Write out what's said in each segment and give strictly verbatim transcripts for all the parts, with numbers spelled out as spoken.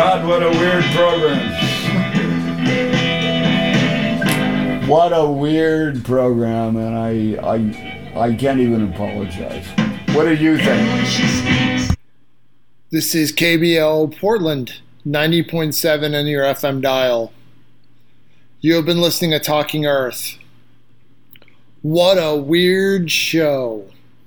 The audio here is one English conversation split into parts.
God, what a weird program. What a weird program, and I, I, I can't even apologize. What do you think? This is K B L Portland, ninety point seven on your F M dial. You have been listening to Talking Earth. What a weird show.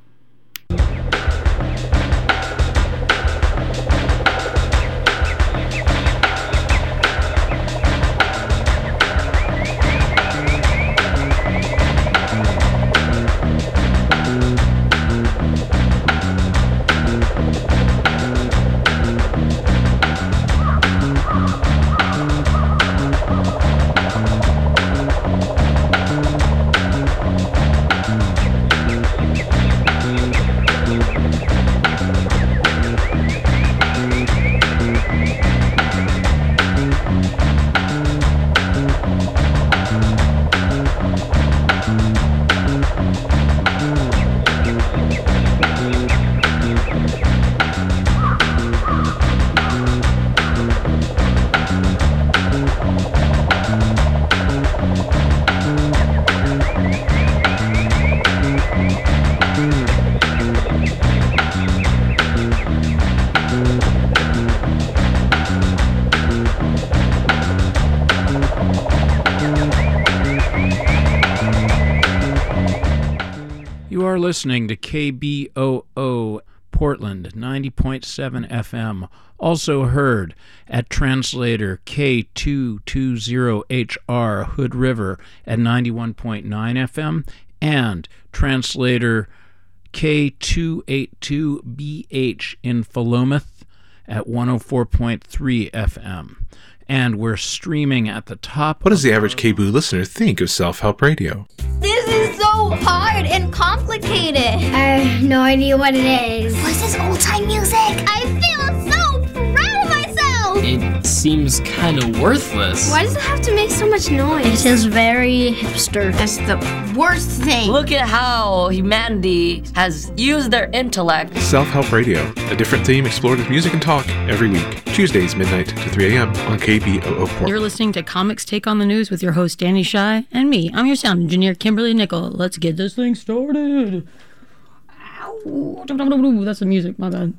Listening to K B O O Portland ninety point seven F M, also heard at translator K two twenty H R Hood River at ninety-one point nine F M and translator K two eighty-two B H in Philomath at one oh four point three F M. And we're streaming at the top. What does the average K B O O listener think of self-help radio? This is so hard and complicated. I have no idea what it is. What's this old-time music? I feel so proud of myself. It seems kind of worthless. Why does it have to make so much noise? It is very hipster. That's the worst thing. Look at how humanity has used their intellect. Self-help radio, a different theme explored with music and talk every week. Tuesdays, midnight to three a.m. on K B O O Portland. You're listening to Comics Take on the News with your host, Danny Shy, and me. I'm your sound engineer, Kimberly Nickel. Let's get this thing started. Ow. That's the music, my bad.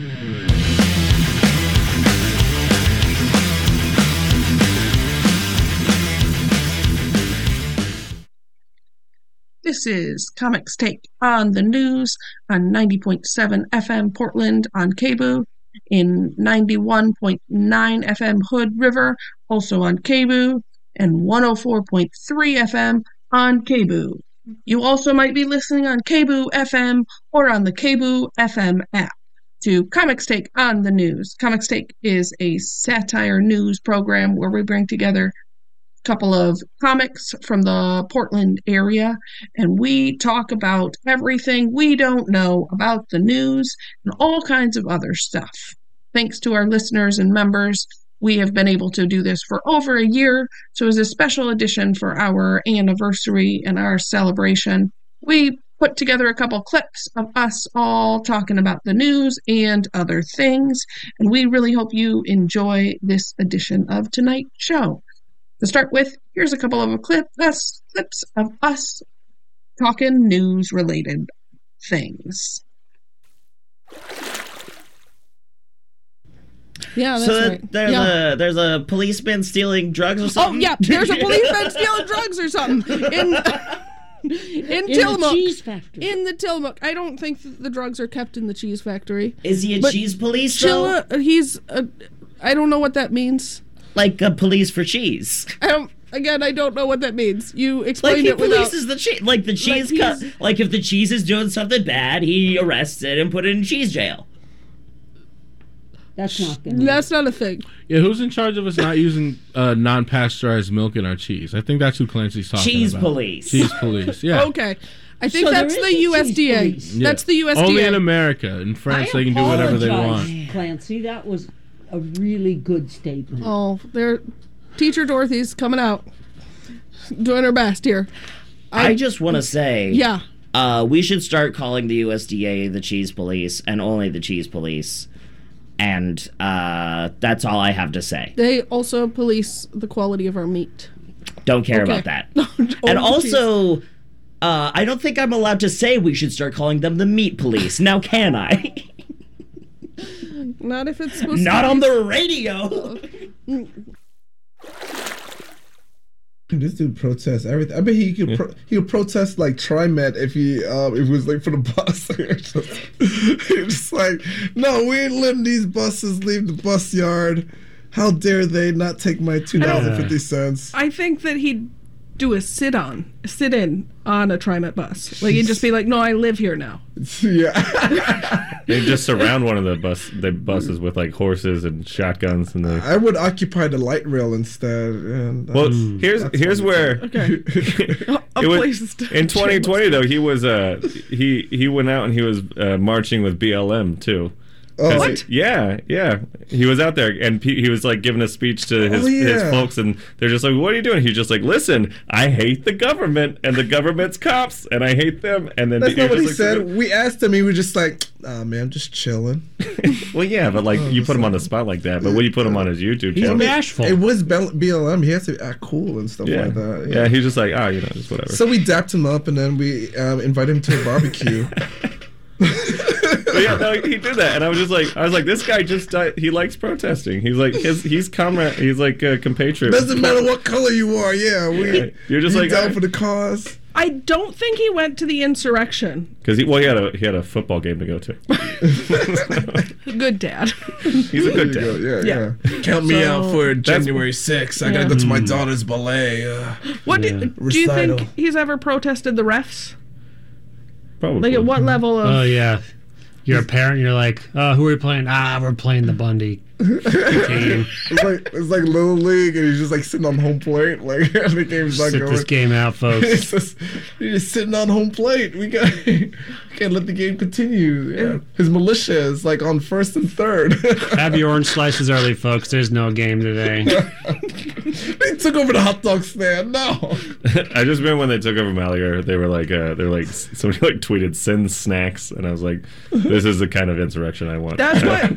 This is Comics Take on the News on ninety point seven F M Portland on K B O O, in ninety-one point nine F M Hood River, also on K B O O, and one oh four point three F M on K B O O. You also might be listening on K B O O F M or on the K B O O F M app to Comics Take on the News. Comics Take is a satire news program where we bring together couple of comics from the Portland area, and we talk about everything we don't know about the news and all kinds of other stuff. Thanks to our listeners and members, we have been able to do this for over a year, so as a special edition for our anniversary and our celebration, we put together a couple clips of us all talking about the news and other things, and we really hope you enjoy this edition of tonight's show. To start with, here's a couple of clip, us, clips of us talking news-related things. Yeah, that's so right. there's yeah. a there's a policeman stealing drugs or something. Oh yeah, there's a policeman stealing drugs or something in in, in Tillamook. The cheese factory. In the Tillamook. I don't think that the drugs are kept in the cheese factory. Is he a but cheese police? Chilla, though? He's a, I don't know what that means. Like a police for cheese. I don't. Again, I don't know what that means. You explained like he it without... polices the cheese. Like the cheese like, cut. Like if the cheese is doing something bad, he arrests it and put it in cheese jail. That's not gonna That's not a thing. Yeah, who's in charge of us not using uh, non-pasteurized milk in our cheese? I think that's who Clancy's talking cheese about. Police. Cheese police. Yeah. Okay. I think so that's the U S D A. Yeah. That's the U S D A. Only in America. In France, they can do whatever they want. Clancy, that was a really good statement. Oh, they're teacher Dorothy's coming out, doing her best here. I, I just want to say, yeah, uh, we should start calling the U S D A the cheese police and only the cheese police, And uh, that's all I have to say. They also police the quality of our meat. Don't care Okay. about that. And also, uh, I don't think I'm allowed to say we should start calling them the meat police. Now, can I? Not if it's supposed Not to on be. the radio. This dude protests everything. I bet he could pro- he would protest like TriMet if he um if it was late for the bus. He's just like, no, we ain't letting these buses leave the bus yard. How dare they not take my two dollars and fifty cents? I think that he'd do a sit on, a sit in on a TriMet bus. Like he'd just be like, "No, I live here now." Yeah. They just surround one of the bus the buses with like horses and shotguns and the. I would occupy the light rail instead. And Well, here's here's where Okay. it was in twenty twenty though. He was uh he he went out and he was uh, marching with B L M too. Oh. 'Cause- What? Yeah, yeah. He was out there and he he was like giving a speech to his, Oh, yeah. his folks, and they're just like, "What are you doing?" He's just like, "Listen, I hate the government and the government's cops, and I hate them." And then That's he not what he just like, said. We asked him. He was just like, "Ah, man, I'm just chilling." Well, yeah, but like you put him on the spot like that. But when you put him on his YouTube channel, It was B L M. He has to act cool and stuff yeah, like that. yeah, he's just like, ah, you know, just whatever. So we dapped him up and then we um, invited him to a barbecue. But yeah, no, he did that, and I was just like, I was like, this guy just died. He likes protesting. He's like, his, he's comrade. He's like a compatriot. Doesn't matter what color you are. Yeah, we. Yeah. You're just we like, down ah. for the cause. I don't think he went to the insurrection. Because he, well, he had a he had a football game to go to. Good dad. He's a good There dad. you go, Yeah, Yeah. yeah. Count me So- out for That's- January sixth. I Yeah. gotta go to my Mm. daughter's ballet. Uh, What do, do you Recital. think he's ever protested the refs? Probably. Like at what level of? Oh yeah, you're a parent. You're like, oh, who are we playing? Ah, we're playing the Bundy team. It's like it's like Little League, and he's just like sitting on home plate. Like the game's not Sit going. this game out, folks. It's just, he's just sitting on home plate. We got we can't let the game continue. Yeah. His militia is like on first and third. Have your orange slices early, folks. There's no game today. They took over the hot dog stand. No. I just remember when they took over Mallier, they were like, uh, they were like, somebody like tweeted "send snacks," and I was like, this is the kind of insurrection I want. That's what.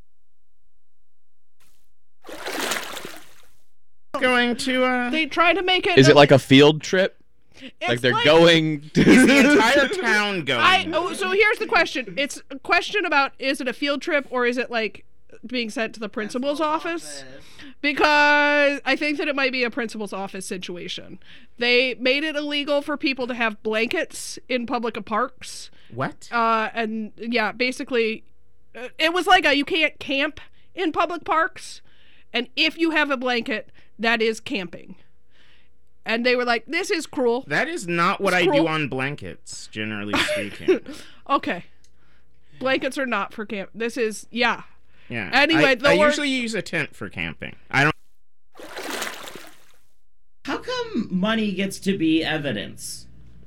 Going to uh They try to make it. Is it like a field trip? It's Like they're like- going Is the entire town going? I oh, so here's the question. It's a question about is it a field trip or is it like being sent to the principal's office? Because I think that it might be a principal's office situation. They made it illegal for people to have blankets in public parks. What? Uh, and yeah, basically, uh, it was like a you can't camp in public parks, and if you have a blanket, that is camping. And they were like, "This is cruel." That is not what It's I cruel. do on blankets, generally speaking. Okay, blankets are not for camp. This is yeah. Yeah. Anyway, I, the I wor- usually use a tent for camping. I don't. How come money gets to be evidence?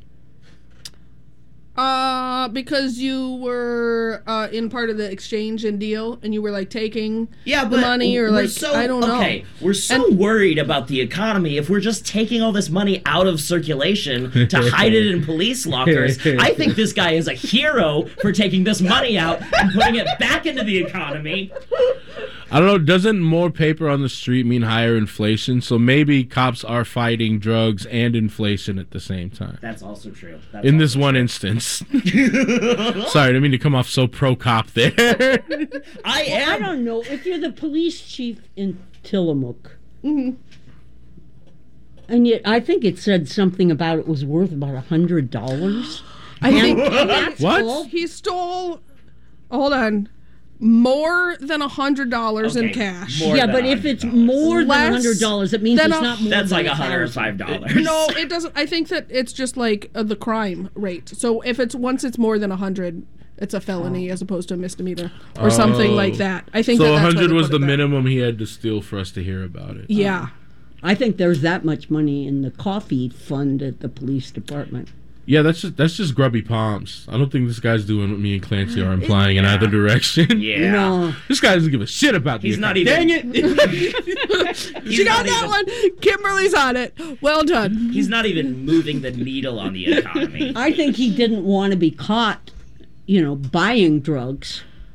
Uh, because you were uh in part of the exchange and deal, and you were like taking Yeah, the but money, or we're like so, I don't know. Okay, we're so worried about the economy. If we're just taking all this money out of circulation to hide it in police lockers, I think this guy is a hero for taking this money out and putting it back into the economy. I don't know. Doesn't more paper on the street mean higher inflation? So maybe cops are fighting drugs and inflation at the same time. That's also true. That's In also this one instance. Sorry, I didn't mean to come off so pro-cop there. I am. Well, I don't know. If you're the police chief in Tillamook, mm-hmm. and yet I think it said something about it was worth about a hundred dollars. I think that's what all. he stole. Hold on. More than a hundred dollars in cash. yeah, but if it's more than a hundred dollars, it means than it's a- not more. That's than like a one hundred five dollars. No, it doesn't. I think that it's just like uh, the crime rate. So if it's once it's more than a hundred, it's a felony as opposed to a misdemeanor or something Oh. like that. I think so. that one that's why hundred they was put the it there. minimum he had to steal for us to hear about it. Yeah. I think there's that much money in the coffee fund at the police department. Yeah, that's just that's just grubby palms. I don't think this guy's doing what me and Clancy are implying in either direction. Yeah. No. This guy doesn't give a shit about He's the not economy. even- Dang it! She got that one. Kimberly's on it. Well done. He's not even moving the needle on the economy. I think he didn't want to be caught, you know, buying drugs.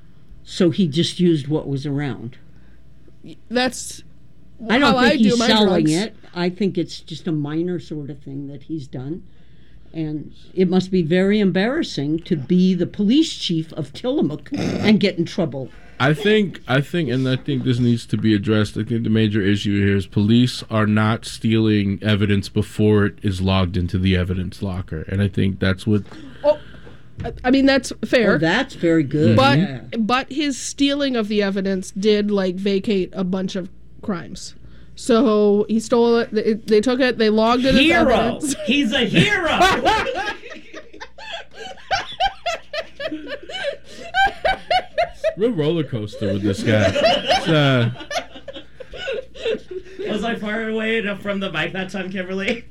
So he just used what was around. That's I don't how think I he's do my selling drugs. it. I think it's just a minor sort of thing that he's done. And it must be very embarrassing to be the police chief of Tillamook and get in trouble. I think, I think, and I think this needs to be addressed. I think the major issue here is police are not stealing evidence before it is logged into the evidence locker, and I think that's what. Oh, I mean that's fair. Oh, that's very good. But yeah. but his stealing of the evidence did like vacate a bunch of crimes. So he stole it. They, they took it. They logged it as Hero. evidence. He's a hero. Real roller coaster with this guy. It's, uh, Was I far away enough from the mic that time, Kimberly?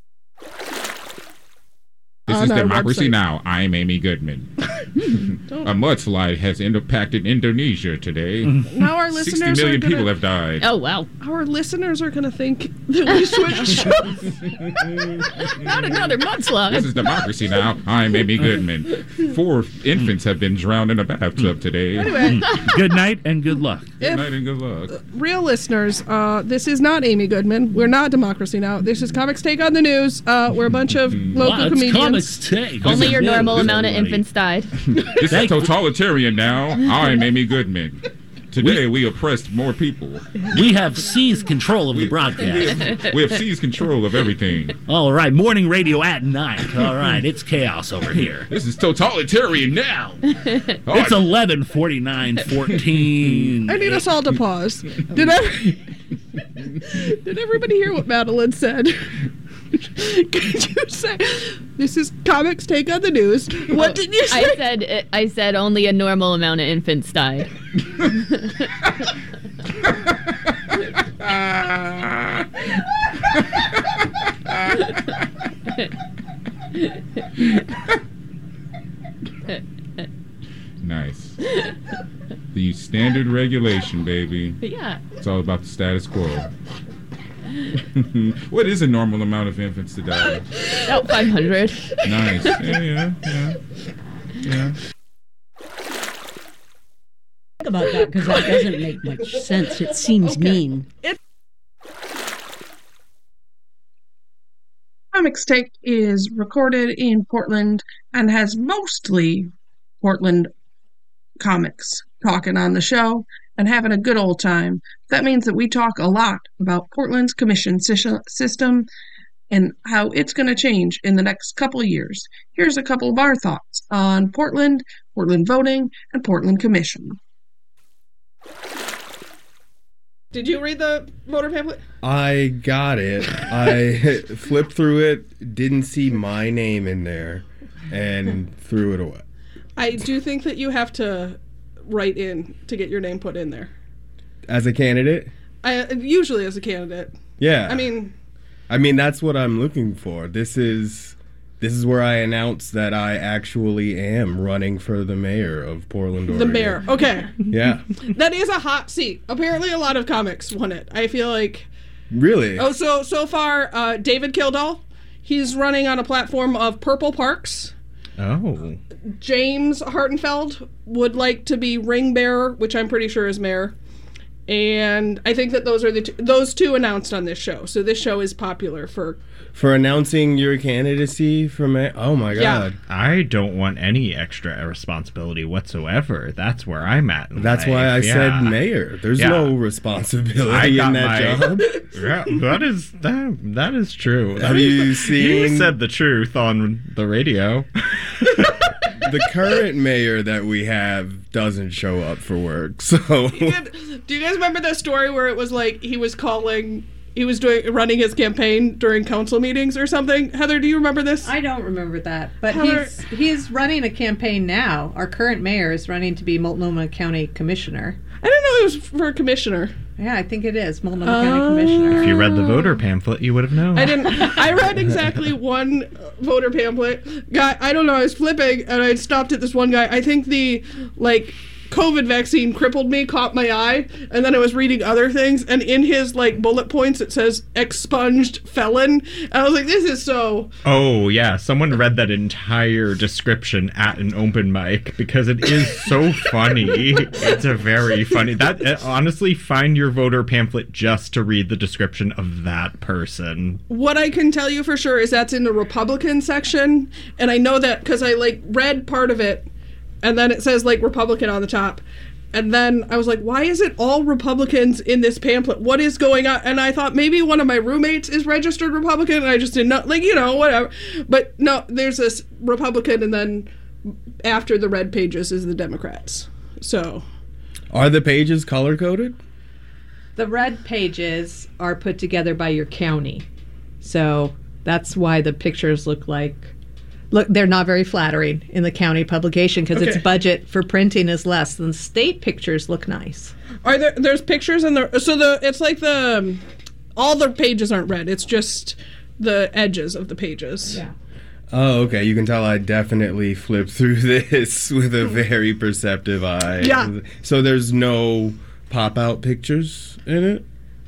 This On is our Democracy website. Now! I'm Amy Goodman. A mudslide has impacted Indonesia today. Now our sixty listeners million are gonna, people have died. Oh, wow. Our listeners are going to think that we switched shows. Not another mudslide. This is Democracy Now! I'm Amy Goodman. Four infants have been drowned in a bathtub today. Anyway. Good night and good luck. Good If- night and good luck. Real listeners, uh, this is not Amy Goodman. We're not Democracy Now! This is Comics Take on the News. Uh, we're a bunch of local Wow, it's comedians. Comics Take. Only your This is- normal this- amount of infants died. This is Totalitarian Now! I'm Amy Goodman. Today we, oppressed more people. We have seized control of the broadcast. We have seized control of everything. All right, morning radio at night. All right, it's chaos over here. This is Totalitarian Now! It's eleven forty-nine fourteen. I need us all to pause. Did I? Did everybody hear what Madeline said? Could you say this is Comics Take on the News? What did you say? I said I said only a normal amount of infants died. Nice. The standard regulation, baby. Yeah. It's all about the status quo. What is a normal amount of infants to die? About five hundred. Nice. Yeah, yeah, yeah. Yeah. Think about that because that doesn't make much sense. It seems Okay. mean. Comics Take is recorded in Portland and has mostly Portland comics talking on the show and having a good old time. That means that we talk a lot about Portland's commission sy- system and how it's going to change in the next couple of years. Here's a couple of our thoughts on Portland, Portland voting, and Portland commission. Did you read the voter pamphlet? I got it. I flipped through it, didn't see my name in there, and threw it away. I do think that you have to write in to get your name put in there. As a candidate? I, usually as a candidate. Yeah. I mean, I mean that's what I'm looking for. This is this is where I announce that I actually am running for the mayor of Portland, Oregon. the mayor. Okay. Yeah. That is a hot seat. Apparently a lot of comics won it. I feel like... Really? Oh, so so far, uh, David Kildall, he's running on a platform of Purple Parks. Oh. James Hartenfeld would like to be ring bearer, which I'm pretty sure is mayor. And I think that those are the two, those two announced on this show. So this show is popular for... For announcing your candidacy for mayor? Oh my Yeah. god. I don't want any extra responsibility whatsoever. That's where I'm at. in That's life. why I Yeah. said mayor. There's Yeah. no responsibility I got in that my- job. Yeah, that is that, that is true. Have you seen- You said the truth on the radio. The current mayor that we have doesn't show up for work, so Do you guys remember that story where it was like he was calling... He was doing running his campaign during council meetings or something. Heather, do you remember this? I don't remember that, but Heather- he's he's running a campaign now. Our current mayor is running to be Multnomah County Commissioner. I didn't know it was for commissioner. Yeah, I think it is Multnomah County Commissioner. If you read the voter pamphlet, you would have known. I didn't. I read exactly one voter pamphlet. Guy, I don't know. I was flipping and I stopped at this one guy. I think the like COVID vaccine crippled me, caught my eye, and then I was reading other things, and in his like bullet points it says expunged felon, and I was like, this is so. Oh yeah, someone read that entire description at an open mic because it is so funny. It's a very funny. That uh, honestly, find your voter pamphlet just to read the description of that person. What I can tell you for sure is that's in the Republican section, and I know that because I like read part of it. And then it says, like, Republican on the top. And then I was like, why is it all Republicans in this pamphlet? What is going on? And I thought maybe one of my roommates is registered Republican, and I just didn't know. Like, you know, whatever. But no, there's this Republican, and then after the red pages is the Democrats. So. Are the pages color-coded? The red pages are put together by your county. So that's why the pictures look like... Look, they're not very flattering in the county publication because Okay. its budget for printing is less. Than state pictures look nice. Are there, there's pictures in the, so the, it's like the, um, all the pages aren't red. It's just the edges of the pages. Yeah. Oh, okay. You can tell I definitely flipped through this with a very perceptive eye. Yeah. So there's no pop-out pictures in it?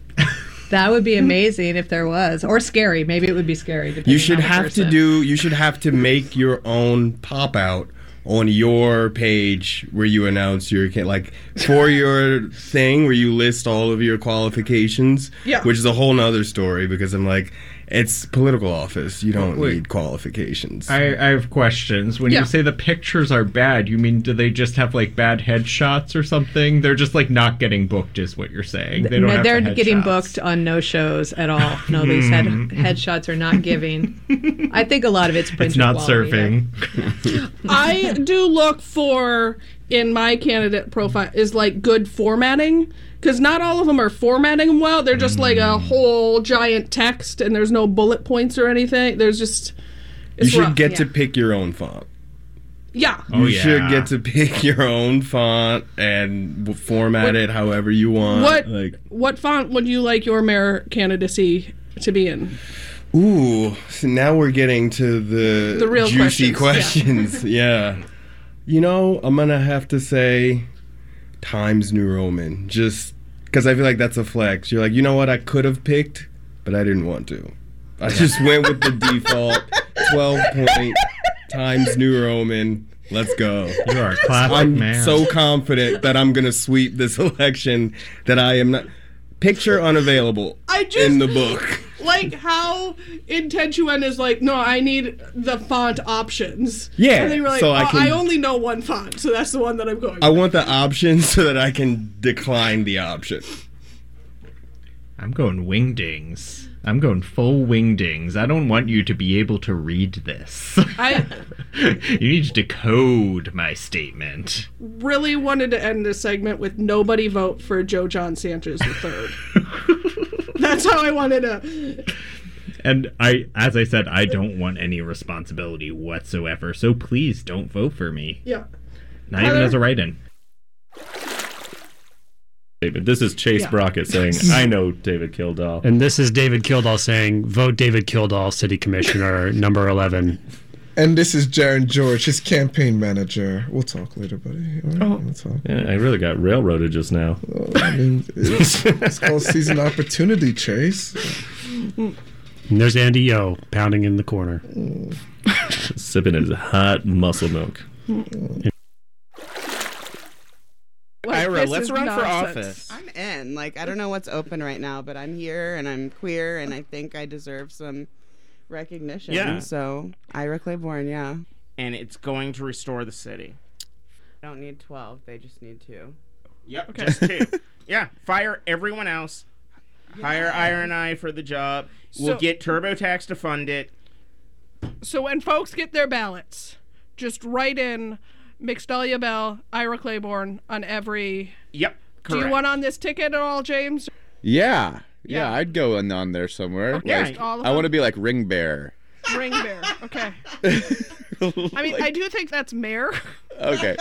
That would be amazing if there was, or scary. Maybe it would be scary. depending You should on the have person. to do. You should have to make your own pop out on your page where you announce your ca- like for your thing where you list all of your qualifications. Yeah. Which is a whole nother story because I'm like, it's political office. You don't Wait. need qualifications. I, I have questions. When Yeah. you say the pictures are bad, you mean do they just have like bad headshots or something? They're just like not getting booked, is what you're saying. They don't no, have they're the getting headshots. booked on no shows at all. No, these head, Hmm. headshots are not giving. I think a lot of it's printed It's not quality, surfing. I do look for, in my candidate profile, is like good formatting. Because not all of them are formatting them well. They're just like a whole giant text and there's no bullet points or anything. There's just. you It's should rough. get Yeah. to pick your own font. Yeah. You Oh, should yeah. get to pick your own font and w- format What- it however you want. What Like, what font would you like your mayor candidacy to be in? ooh, so now we're getting to the, The real juicy questions, questions. Yeah. You know, I'm gonna have to say Times New Roman, just because I feel like that's a flex. You're like, you know what? I could have picked, but I didn't want to. I just went with the default twelve point Times New Roman. Let's go. You are a classic I'm man. so confident that I'm gonna sweep this election that I am not. Picture unavailable I just in the book. like how Intentuen is like, no, I need the font options. Yeah, and they were like, so oh, I I, can- only know one font, so that's the one that I'm going. I with. want the option so that I can decline the option. I'm going wingdings. I'm going full wingdings. I don't want you to be able to read this. I You need to decode my statement. really wanted to end this segment with nobody vote for Joe John Sanchez the third. That's how I wanted to. And I, as I said, I don't want any responsibility whatsoever. So please don't vote for me. Yeah. Not even Heather? as a write-in. David, this is Chase Yeah. Brockett saying, I know David Kildall. And this is David Kildall saying, vote David Kildall, City Commissioner, number eleven. And this is Jaron George, his campaign manager. We'll talk later, buddy. All right, Oh. we'll talk. Yeah, I really got railroaded just now. Oh, I mean, it's, it's called season opportunity, Chase. And there's Andy Yo pounding in the corner. Sipping his hot muscle milk. Ira, this let's is run for nonsense. office. I'm in. Like, I don't know what's open right now, but I'm here and I'm queer and I think I deserve some recognition. Yeah. So, Ira Claiborne, yeah. And it's going to restore the city. I don't need twelve. They just need two. Yep, just two. Yeah, fire everyone else. Hire Ira and I for the job. We'll So- get TurboTax to fund it. So when folks get their ballots, just write in Mixdalia Bell, Ira Claiborne on every. Yep, Do you correct. want on this ticket at all, James? Yeah, yeah, I'd go in on there somewhere. Okay, Like, all of I want to them? be like ring bearer. Ring bear. Okay. I mean, I do think that's mayor. Okay.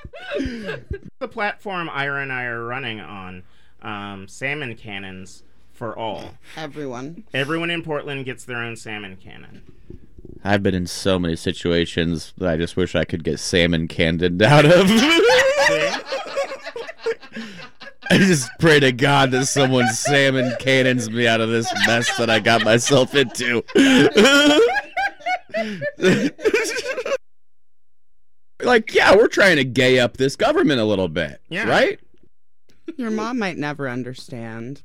The platform Ira and I are running on, um, salmon cannons for all. Everyone. Everyone in Portland gets their own salmon cannon. I've been in so many situations that I just wish I could get salmon canned out of. I just pray to God that someone salmon cannons me out of this mess that I got myself into. Like, yeah, we're trying to gay up this government a little bit, Yeah. right? Your mom might never understand.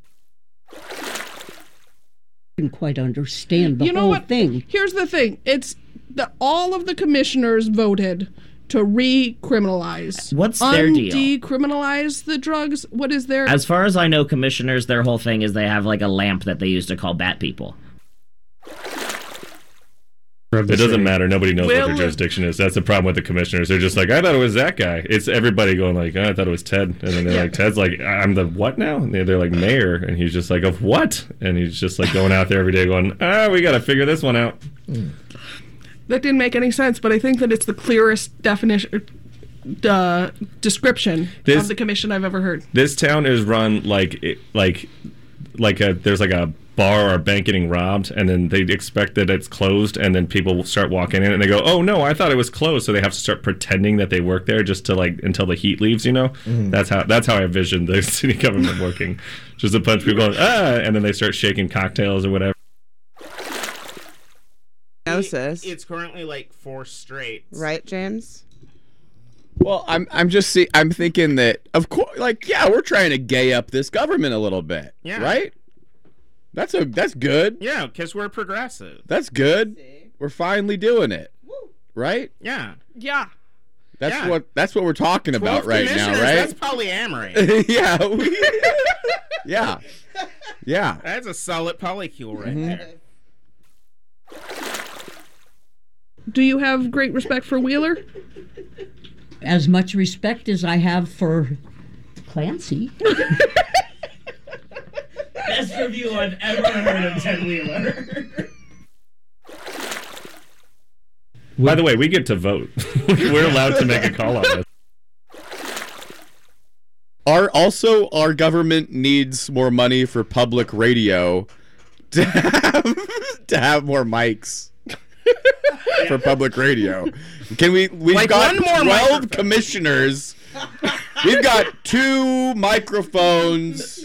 Didn't quite understand the you know whole what? thing. Here's the thing. It's the all of the commissioners voted to recriminalize. What's their deal? Decriminalize the drugs. What is their As far as I know, commissioners, their whole thing is they have like a lamp that they use to call bat people. It doesn't matter. Nobody knows Will- what their jurisdiction is. That's the problem with the commissioners. They're just like, I thought it was that guy. It's everybody going like, oh, I thought it was Ted. And then they're like, Ted's like, I'm the what now? And they're, they're like, mayor. And he's just like, of what? And he's just like going out there every day going, ah, we got to figure this one out. that didn't make any sense, but I think that it's the clearest definition uh, description This- of the commission I've ever heard. This town is run like, it- like, like a, there's like a bar or bank getting robbed, and then they expect that it's closed, and then people will start walking in and they go, oh no, I thought it was closed, so they have to start pretending that they work there just to like until the heat leaves, you know. Mhm. That's how that's how I envision the city government working. Just a bunch of people going, ah, and then they start shaking cocktails or whatever. Diagnosis. It's currently like four straight. Right, James? Well, I'm I'm just see I'm thinking that of course, like, yeah, we're trying to gay up this government a little bit, Yeah. right? That's a that's good. Yeah, because we're progressive. That's good. We're finally doing it, right? Yeah. Yeah. That's Yeah. what that's what we're talking about twelve right now, commissioners, right? That's polyamory. yeah, we- yeah, yeah. That's a solid polycule right Mhm. there. Do you have great respect for Wheeler? As much respect as I have for Clancy. Best review I've ever heard of Ted Wheeler. By the way, we get to vote. We're allowed to make a call on this. Our also our government needs more money for public radio to have to have more mics for public radio. Can we? We've Like got one more twelve microphone. commissioners. We've got two microphones.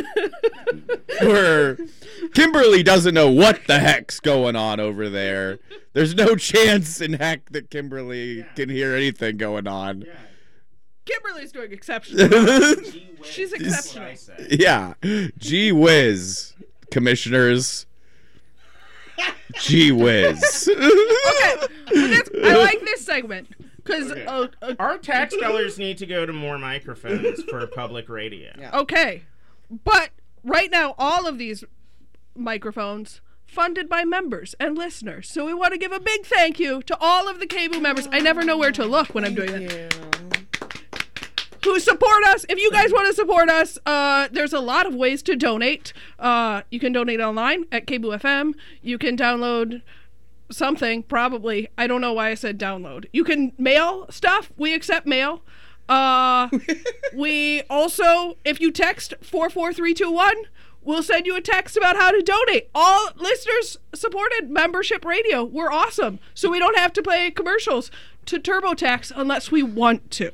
Where Kimberly doesn't know what the heck's going on over there. There's no chance in heck that Kimberly can hear anything going on. Kimberly's doing exceptional. She's exceptional. Yeah. Gee whiz, commissioners. Gee whiz. Okay, but that's, I like this segment because uh, uh, Our tax dollars need to go to more microphones for public radio. okay, but right now all of these microphones funded by members and listeners. So we want to give a big thank you to all of the K B O O members. I never know where to look when I'm doing that. Who support us. If you guys want to support us, uh, there's a lot of ways to donate. Uh, you can donate online at K B O O F M. You can download something, probably. I don't know why I said download. You can mail stuff. We accept mail. Uh, we also, if you text four four three two one, we'll send you a text about how to donate. All listeners supported membership radio. We're awesome. So we don't have to play commercials to TurboTax unless we want to.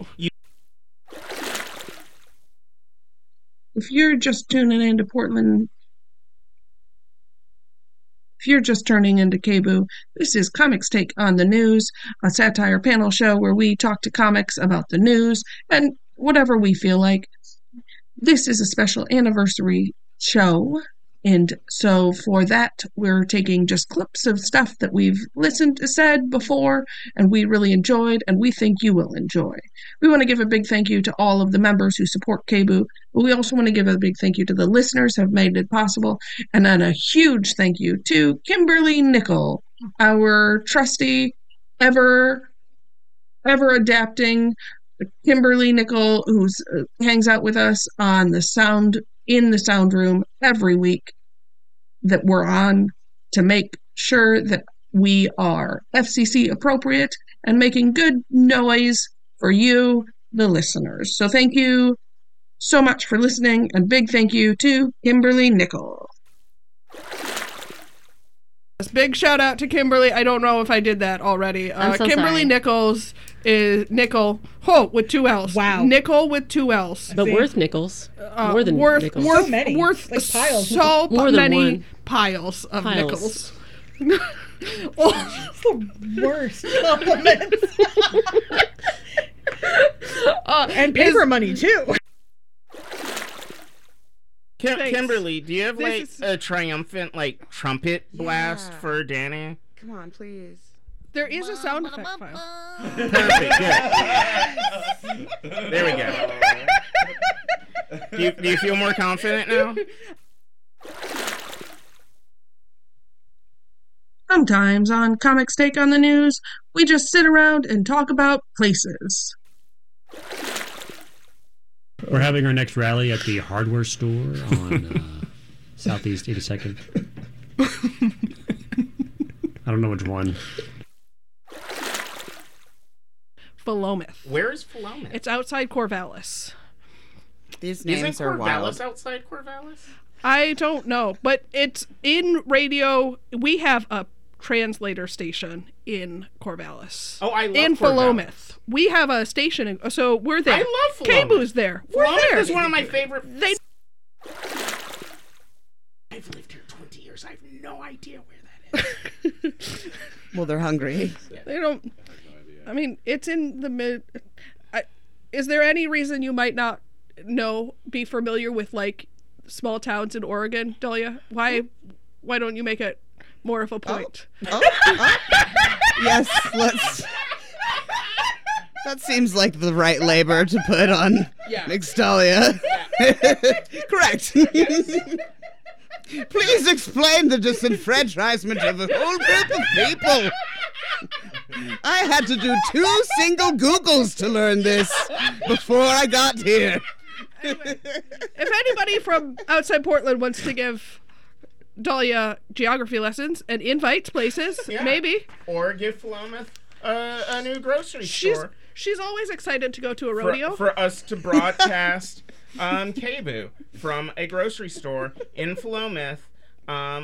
If you're just tuning into Portland, if you're just turning into K B O O, this is Comics Take on the News, a satire panel show where we talk to comics about the news and whatever we feel like. This is a special anniversary show, and so for that, we're taking just clips of stuff that we've listened to said before, and we really enjoyed, and we think you will enjoy. We want to give a big thank you to all of the members who support K B O O, but we also want to give a big thank you to the listeners who have made it possible, and then a huge thank you to Kimberly Nickel, our trusty, ever, ever adapting Kimberly Nickel, who uh, hangs out with us on the sound in the sound room every week that we're on to make sure that we are F C C appropriate and making good noise for you, the listeners. So thank you so much for listening, and big thank you to Kimberly Nickel. Big shout out to Kimberly. I don't know if I did that already. I'm Uh, so Kimberly sorry. Nichols is Nickel. Oh, with two L's. Wow. Nickel with two L's. But worth nickels. Uh, More than worth, nickels. Worth, So many. Worth Like piles. so More than many one. piles of Piles. nickels. Oh. the worst compliments. uh, and paper money too. Kim- Thanks. Kimberly, do you have This like is- a triumphant like trumpet blast Yeah. for Danny? Come on, please. There is a sound effect file. Perfect. Good. There we go. Do you, do you feel more confident now? Sometimes on Comics Take on the News, we just sit around and talk about places. We're having our next rally at the hardware store on uh, Southeast eighty-second. I don't know which one. Philomath. Where is Philomath? It's outside Corvallis. These Isn't names are Corvallis wild. outside Corvallis? I don't know, but it's in radio. We have a translator station in Corvallis. Oh, I love in Corvallis. Philomath. We have a station, in, so we're there. I love Philomath. Kabu's there. We're Philomath there. is one of my favorite. They. I've lived here twenty years. I have no idea where that is. Well, they're hungry. They don't. I mean, it's in the mid. I, is there any reason you might not know, be familiar with like small towns in Oregon, Dahlia? Why, why don't you make it more of a point? Oh, oh. Yes, let's. That seems like the right labor to put on Yeah. Nixtalia. Correct. Please explain the disenfranchisement of a whole group of people. I had to do two single Googles to learn this before I got here. If anybody from outside Portland wants to give Dahlia geography lessons and invites places, Yeah. maybe. Or give Philomath uh, a new grocery She's store. she's always excited to go to a For, rodeo. for us to broadcast um, Kabu from a grocery store in Philomath. Um,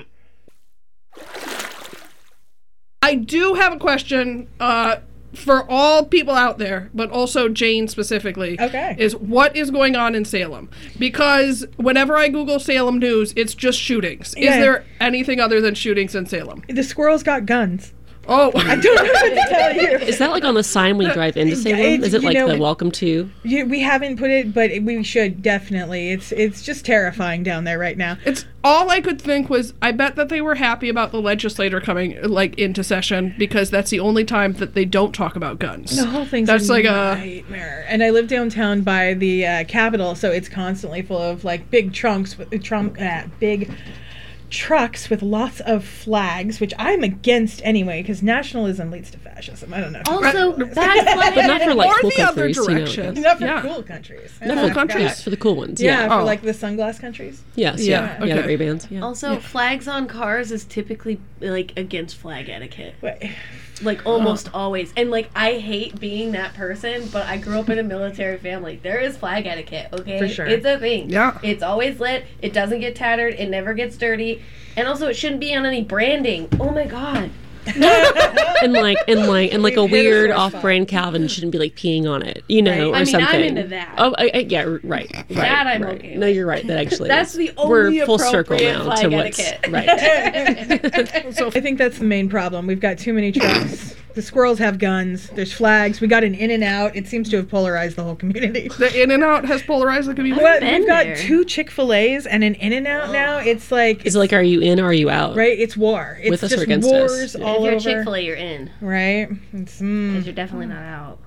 I do have a question uh, for all people out there, but also Jane specifically. Okay. Is what is going on in Salem? Because whenever I Google Salem news, it's just shootings. Is Yeah. there anything other than shootings in Salem? The squirrels got guns. Oh, I don't know what to tell you. Is that like on the sign when you drive into Salem? It's- Is it you like know, the it- welcome to? You, we haven't put it, but we should definitely. It's it's just terrifying down there right now. It's all I could think was I bet that they were happy about the legislator coming like into session because that's the only time that they don't talk about guns. The whole thing's that's a like a nightmare. And I live downtown by the uh, Capitol, so it's constantly full of like big trunks with trunk, uh, big trucks with lots of flags, which I'm against anyway, because nationalism leads to fascism. I don't know. Also, bad flag- But not for, like, or cool the other countries, you know, I direction. guess. Not for Yeah. cool countries. No, Yeah. for countries, for the cool ones. Yeah, Yeah. for Oh. like the sunglass countries. Yes, yeah, yeah, the Ray-Bans. Yeah. Also, flags on cars is typically like against flag etiquette. Wait. Like almost always. And like I hate being that person, but I grew up in a military family. There is flag etiquette, okay? For sure. It's a thing. Yeah. It's always lit. It doesn't get tattered. It never gets dirty. And also it shouldn't be on any branding. Oh my god. and like and like and like a We've hit a weird sore off-brand Calvin shouldn't be like peeing on it, you know, Right. or I mean, I'm something. into that. Oh, I, I, yeah, right, right. That I'm right. okay No, you're right. That actually That's is. the only We're full circle appropriate now flag to what's etiquette. right. So I think that's the main problem. We've got too many trucks. The squirrels have guns. There's flags. We got an In and Out. It seems to have polarized the whole community. The In and Out has polarized the community. What? We've got two Chick Fil A's and an In and Out now. It's like Is it like, are you in or are you out? right. It's war. It's With us or just against wars us? all if you're over. Chick-fil-A, you're in. Right. It's, mm. Because you're definitely not out.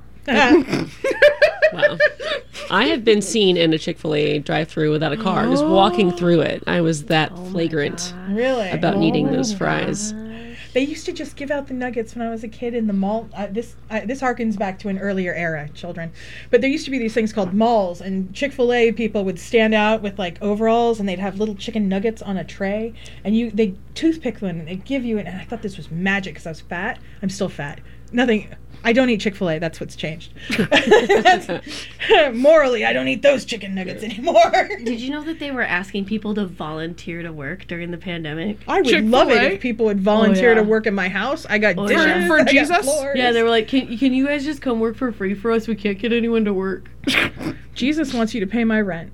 Wow. I have been seen in a Chick-fil-A drive-through without a car, just walking through it. I was that flagrant Really? about needing those fries. They used to just give out the nuggets when I was a kid in the mall. Uh, this uh, this harkens back to an earlier era, children. But there used to be these things called malls, and Chick-fil-A people would stand out with like overalls, and they'd have little chicken nuggets on a tray, and you they toothpick them and they'd give you it. And I thought this was magic because I was fat. I'm still fat. Nothing. I don't eat Chick-fil-A. That's what's changed. That's, morally, I don't eat those chicken nuggets anymore. Did you know that they were asking people to volunteer to work during the pandemic? I would love it if people would volunteer oh, yeah. to work in my house. I got oh, dishes. Yeah. For, for Jesus? Yeah, they were like, can, can you guys just come work for free for us? We can't get anyone to work. Jesus wants you to pay my rent.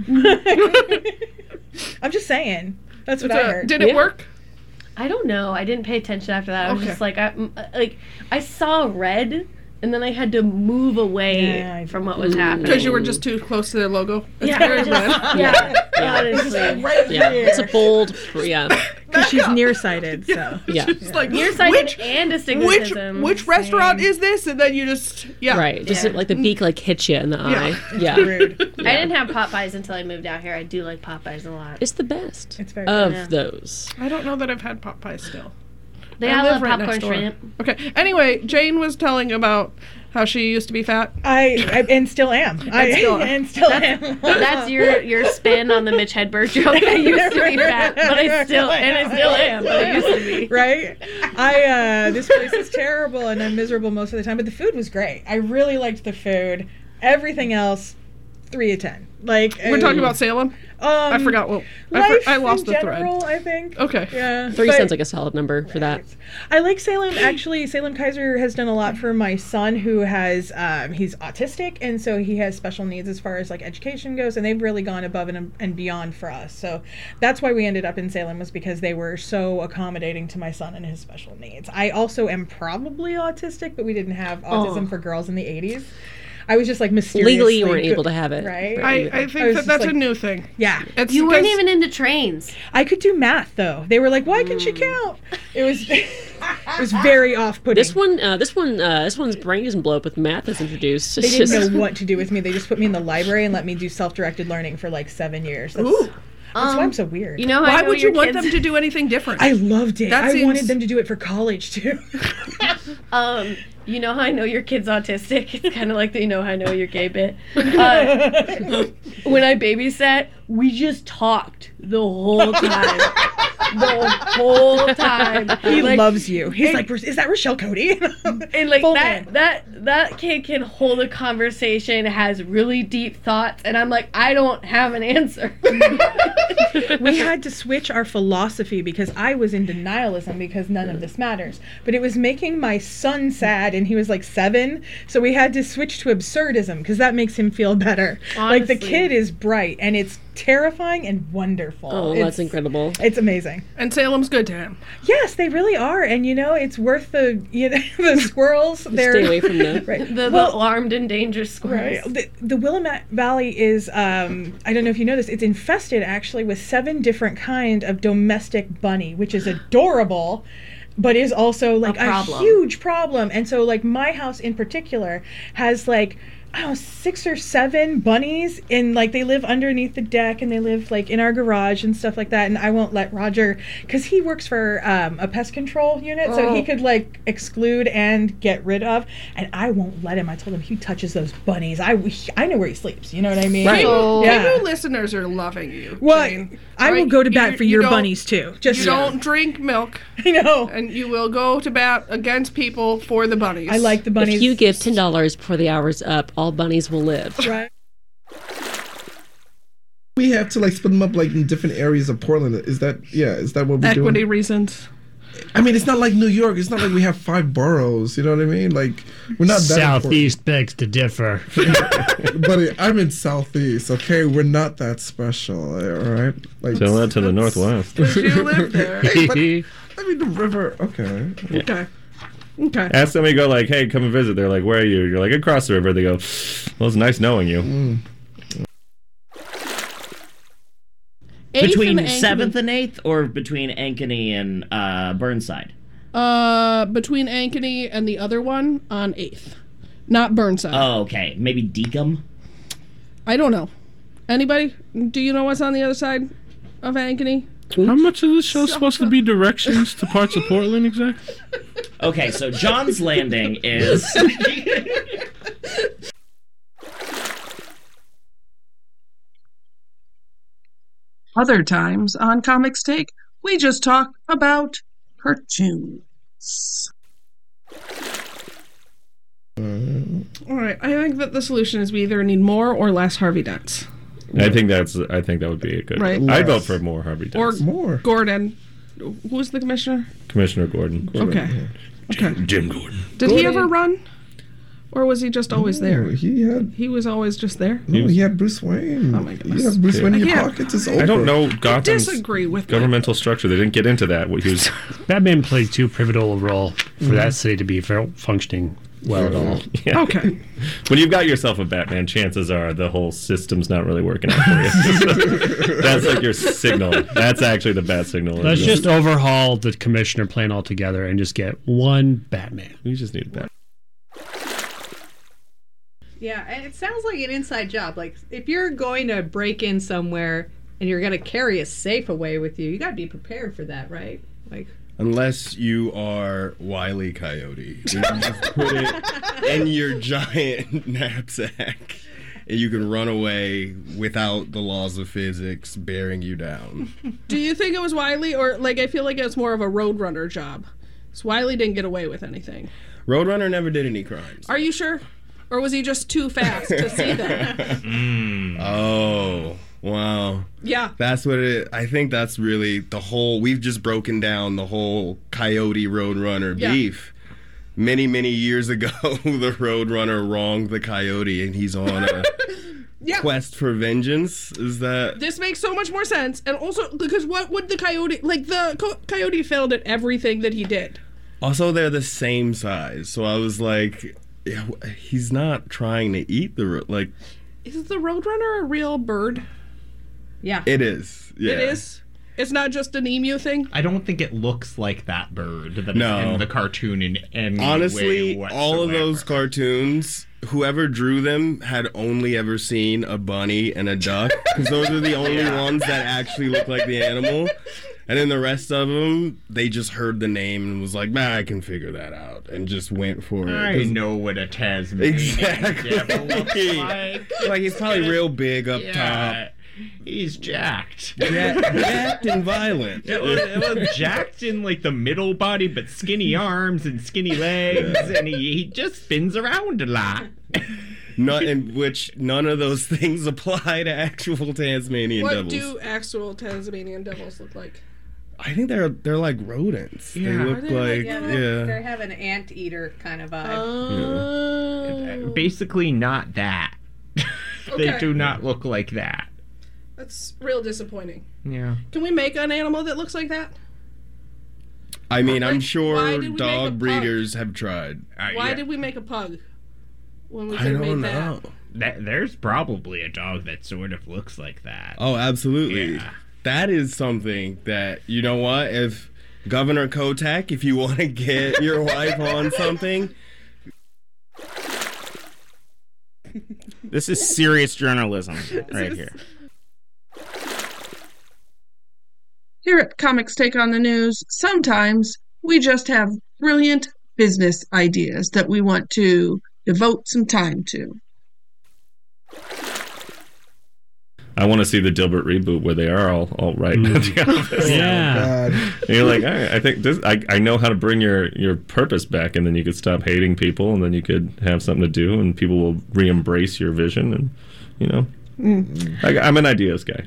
I'm just saying. That's what it's I a, heard. Did it yeah. work? I don't know. I didn't pay attention after that. I was okay. just like, I, like, I saw red, and then I had to move away yeah, from what was happening. Because you were just too close to their logo. It's yeah, very just, red. yeah, yeah, honestly. Right yeah. here. It's a bold, yeah. Because she's nearsighted, so. Yeah. It's like, nearsighted which, and astigmatism. Which, which restaurant is this? And then you just, yeah. Right. Just yeah. like the beak like hits you in the eye. Yeah. Yeah. Rude. Yeah. I didn't have Popeyes until I moved out here. I do like Popeyes a lot. It's the best it's very of yeah. those. I don't know that I've had Popeyes still. They I all live have right popcorn next door. shrimp. Okay. Anyway, Jane was telling about how she used to be fat. I, I and still am. I still and still that's, am. That's your your spin on the Mitch Hedberg joke. I used to be fat, but I still and I still am. But I used to be. Right? I uh, this place is terrible, and I'm miserable most of the time. But the food was great. I really liked the food. Everything else, three of ten. Like we're I, talking about Salem. Um, I forgot what. Life I, I lost in the general, thread. I think. Okay. Yeah. Three but, sounds like a solid number for right. that. I like Salem. Actually, Salem Kaiser has done a lot for my son, who has um, he's autistic, and so he has special needs as far as like education goes, and they've really gone above and, and beyond for us. So that's why we ended up in Salem, was because they were so accommodating to my son and his special needs. I also am probably autistic, but we didn't have autism oh. for girls in the eighties. I was just like mysteriously legally you weren't good, able to have it, right? I, I think I that that's like, a new thing. Yeah, it's you weren't even into trains. I could do math though. They were like, "Why can she count?" It was it was very off-putting. This one, uh, this one, uh, this one's brain doesn't blow up with math is introduced. They It's didn't just... know what to do with me. They just put me in the library and let me do self-directed learning for like seven years. That's, Ooh. that's Um, why I'm so weird. You know, why I know would you your want kids... them to do anything different? I loved it. That I seems... wanted them to do it for college too. um, you know how I know your kid's autistic? It's kind of like the you know how I know your gay bit. Uh, when I babysat, we just talked the whole time. The whole time. He like, loves you. He's and, like, is that Rochelle Cody? And like Full that, man. that that kid can hold a conversation, has really deep thoughts, and I'm like, I don't have an answer. We had to switch our philosophy because I was in denialism because none of this matters. But it was making my son sad, and he was like seven, so we had to switch to absurdism because that makes him feel better. Honestly. Like the kid is bright, and it's terrifying and wonderful. Oh, it's, that's incredible. It's amazing. And Salem's good to him. Yes, they really are, and you know it's worth the you know the squirrels. Just stay away from them. Right. The, well, the alarmed and dangerous squirrels. Right. The, the Willamette Valley is, um, I don't know if you know this, it's infested actually with seven different kind of domestic bunny, which is adorable, but is also like A a, problem. huge problem. And so like my house in particular has like, I don't know, six or seven bunnies, and like they live underneath the deck, and they live like in our garage and stuff like that. And I won't let Roger, because he works for um, a pest control unit, oh. so he could like exclude and get rid of, and I won't let him. I told him he touches those bunnies, I I know where he sleeps. You know what I mean? Right. So, yeah. People listeners are loving you. Well, Jane. I will right? go to bat you, for you your bunnies too. Just you yeah. don't drink milk. I know. And you will go to bat against people for the bunnies. I like the bunnies. If you give ten dollars before the hour's up, all bunnies will live. Right. We have to like split them up like in different areas of Portland. Is that yeah? Is that what we're doing? Equity reasons. I mean, it's not like New York. It's not like we have five boroughs. You know what I mean? Like we're not that Southeast important. Begs to differ. Buddy, I'm in Southeast. Okay, we're not that special. All right. Like tell that to the Northwest. You live there. Hey, but, I mean the river. Okay. Yeah. Okay. Okay. Ask them, you go like, hey, come and visit. They're like, where are you? You're like, across the river. They go, well, it's nice knowing you. Mm. Between seventh and eighth, or between Ankeny and uh, Burnside? Uh, between Ankeny and the other one on eighth, not Burnside. Oh, okay. Maybe Deacom. I don't know. Anybody? Do you know what's on the other side of Ankeny? How much of this show is supposed to be directions to parts of Portland exactly? Okay, so John's Landing is. Other times on Comics Take, we just talk about cartoons. All right. I think that the solution is we either need more or less Harvey Dents. I think that's. I think that would be a good. Right. I'd vote for more Harvey Or Dents. more. Gordon. Who's the commissioner? Commissioner Gordon. Okay. Okay. Jim Gordon. Did he ever run? Or was he just always there? He had. He was always just there? No, he had Bruce Wayne. Oh my goodness. You have Bruce Wayne in your Yeah. pockets. It's over. I don't know Gotham's disagree with governmental structure. They didn't get into that. What he was. Batman played too pivotal a role for Mhm. that city to be fu- functioning well at all. Yeah. Okay. When you've got yourself a Batman, chances are the whole system's not really working out for you. That's like your signal. That's actually the bad signal. Let's just overhaul the commissioner plan altogether and just get one Batman. We just need Batman. Yeah, and it sounds like an inside job. Like, if you're going to break in somewhere and you're going to carry a safe away with you, you got to be prepared for that, right? Like, Unless you are Wile E. Coyote. You can just put it in your giant knapsack and you can run away without the laws of physics bearing you down. Do you think it was Wiley, or like I feel like it was more of a Roadrunner job? So Wiley didn't get away with anything. Roadrunner never did any crimes. Are you sure? Or was he just too fast to see them? Mm. Oh, wow. Yeah. That's what it I think that's really the whole, we've just broken down the whole Coyote Roadrunner Yeah. beef. Many, many years ago, the Roadrunner wronged the Coyote and he's on a Yeah. quest for vengeance. Is that... This makes so much more sense. And also, because what would the Coyote... Like, the co- Coyote failed at everything that he did. Also, they're the same size. So I was like, yeah, he's not trying to eat the... ro- Like, Is the Roadrunner a real bird? Yeah. it is. Yeah. It is? It's not just an emu thing? I don't think it looks like that bird that No. is in the cartoon in any Honestly, way all of whatsoever. those cartoons, whoever drew them had only ever seen a bunny and a duck, because those are the only ones that actually look like the animal. And then the rest of them, they just heard the name and was like, "Man, I can figure that out," and just went for it. I 'Cause- know what a Tasmanian Exactly. devil looks like. Like he's probably real big up Yeah. top. He's jacked. Ja- jacked and violent. It was, it was jacked in like the middle body, but skinny arms and skinny legs, and he, he just spins around a lot. Not in which none of those things apply to actual Tasmanian What devils. do actual Tasmanian devils look like? I think they're they're like rodents. They Yeah. look Are they like yeah, yeah. they they have an anteater kind of vibe. Oh. Basically, not that. they Okay. do not look like that. That's real disappointing. Yeah. Can we make an animal that looks like that? I mean, I'm why sure did we make a dog pug? breeders have tried. Why did we make a pug? When we I could have don't made know. That, there's probably a dog that sort of looks like that. Oh, absolutely. Yeah. That is something that, you know what, if Governor Kotak, if you want to get your wife on something. This is serious journalism right is- here. Here at Comics Take on the News, sometimes we just have brilliant business ideas that we want to devote some time to. I want to see the Dilbert reboot where they are all all right at the office. Yeah. And you're like, all right, I think this. I, I know how to bring your your purpose back, and then you could stop hating people, and then you could have something to do, and people will re-embrace your vision, and you know, I, I'm an ideas guy.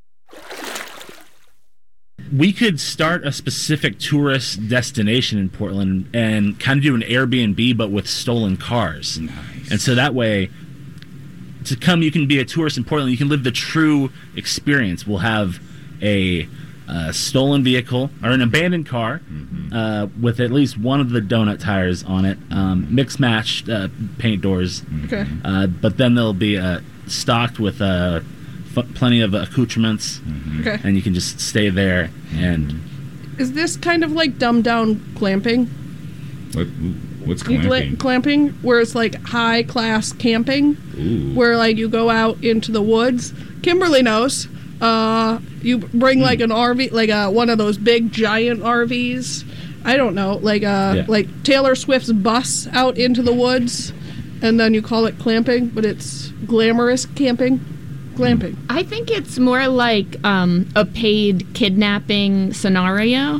We could start a specific tourist destination in Portland and kind of do an Airbnb, but with stolen cars. Nice. And so that way, to come, you can be a tourist in Portland. You can live the true experience. We'll have a uh, stolen vehicle or an abandoned car mm-hmm. uh, with at least one of the donut tires on it, um, mixed matched uh, paint doors. Okay. Uh, but then they'll be uh, stocked with uh, f- plenty of accoutrements, Mm-hmm. Okay. and you can just stay there. And Is this kind of like dumbed down glamping? What, what's You gla- clamping? glamping, where it's like high class camping, Ooh. where like you go out into the woods. Kimberly knows. Uh, you bring like an R V, like a one of those big giant R Vs. I don't know, like uh, Yeah. like Taylor Swift's bus out into the woods, and then you call it clamping, but it's glamorous camping. Glamping. I think it's more like um, a paid kidnapping scenario.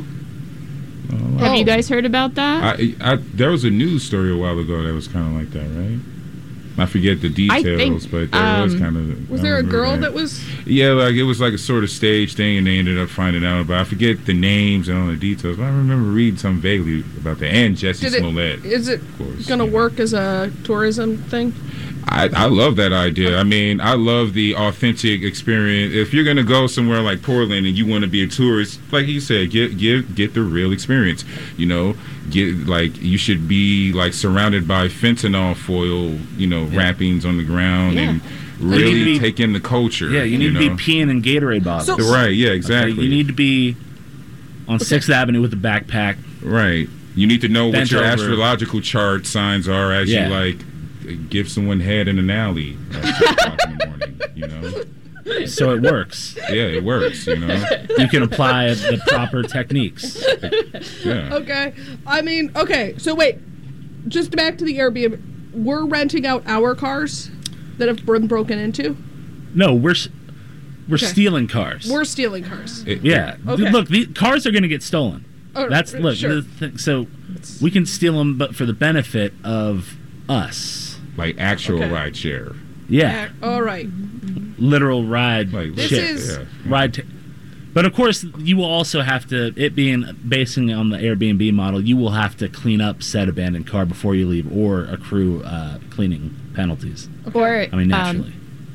Have Oh. you guys heard about that? I, I, there was a news story a while ago that was kind of like that, right? I forget the I details, think, but there was um, kind of. Was I there a remember girl that. that was? Yeah, like it was like a sort of stage thing, and they ended up finding out about. I forget the names and all the details, but I remember reading something vaguely about that. And Jesse Did Smollett. it? Is it gonna work as a tourism thing? I, I love that idea. I mean, I love the authentic experience. If you're gonna go somewhere like Portland and you want to be a tourist, like you said, get get get the real experience. You know, get like you should be like surrounded by fentanyl foil, you know, wrappings on the ground Yeah. and You need to really be- take in the culture. Yeah, you need know? to be peeing in Gatorade bottles. right. Yeah, Okay, exactly. you need to be on Sixth Avenue with a backpack. Right. You need to know what Bent your over. astrological chart signs are as Yeah. you like give someone head in an alley at six o'clock in the morning. You know. So it works. Yeah, it works. You know. You can apply the proper techniques. Yeah. Okay. I mean, okay. So wait, just back to the Airbnb. We're renting out our cars that have been broken into. No, we're s- we're Okay. stealing cars. We're stealing cars. yeah. Okay. Look, the cars are going to get stolen. Oh, That's look. sure. The thing, so we can steal them, but for the benefit of us. Like actual Okay. ride share. Yeah. All right. Literal ride. Like This shit. is- Yeah. ride. T- but of course, you will also have to. It being basing on the Airbnb model, you will have to clean up said abandoned car before you leave, or accrue uh, cleaning penalties. Or I mean, naturally.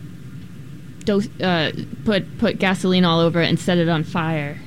um, dose, uh, put put gasoline all over it and set it on fire.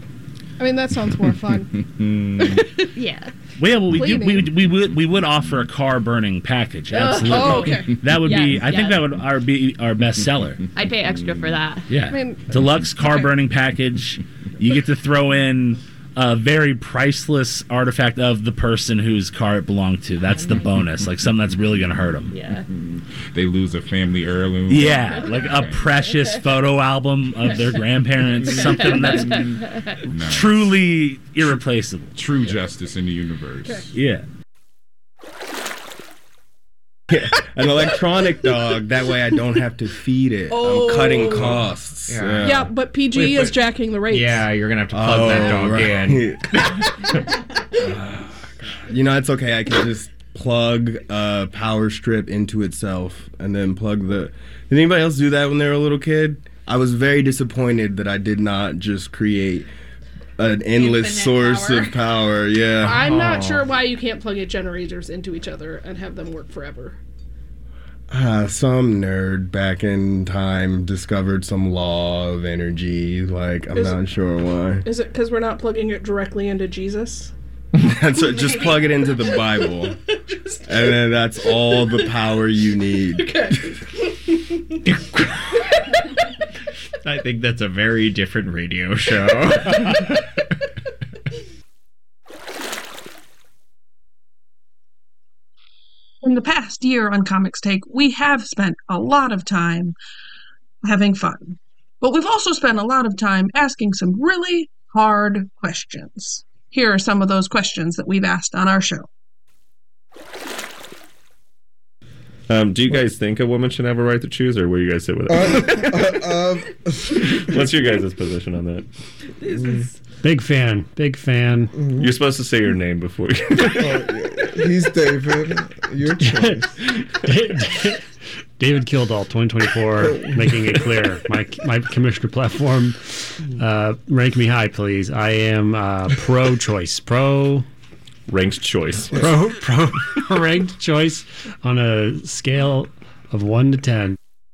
I mean, that sounds more fun. Yeah. Well, yeah, well, we do. We, Cleaning. would- we would we would offer a car burning package. Absolutely. oh, okay. That would be. Yes, I think yes. that would our be our best seller. I'd pay extra for that. Yeah. I mean- Deluxe car Okay. burning package. You get to throw in a very priceless artifact of the person whose car it belonged to. That's the bonus. Like something that's really gonna hurt them. Yeah. They lose a family heirloom. Yeah, like a precious photo album of their grandparents. Something that's Nice. truly irreplaceable. True justice in the universe. Yeah. An electronic dog. That way I don't have to feed it. Oh. I'm cutting costs. Yeah, Yeah. but P G Wait, is but- jacking the rates. Yeah, you're gonna have to plug Oh, that dog right. in. You know, it's okay. I can just plug a power strip into itself and then plug the. Did anybody else do that when they were a little kid? I was very disappointed that I did not just create an endless Infinite source power. of power. Yeah. I'm not Aw. sure why you can't plug your generators into each other and have them work forever. Uh, some nerd back in time discovered some law of energy. Like, I'm Is- not sure why. Is it because we're not plugging it directly into Jesus? That's it. Just plug it into the Bible, and then that's all the power you need. Okay. I think that's a very different radio show. In the past year on Comics Take, we have spent a lot of time having fun. But we've also spent a lot of time asking some really hard questions. Here are some of those questions that we've asked on our show. Um, do you guys think a woman should have a right to choose, or where you guys sit with it? Uh, um, What's your guys' position on that? Big fan. Big fan. You're supposed to say your name before you. He's David. Your choice. David Kildall, twenty twenty-four, making it clear. My my commissioner platform, uh, rank me high, please. I am uh, pro-choice. Pro... Ranked choice. Pro, pro ranked choice on a scale of one to ten.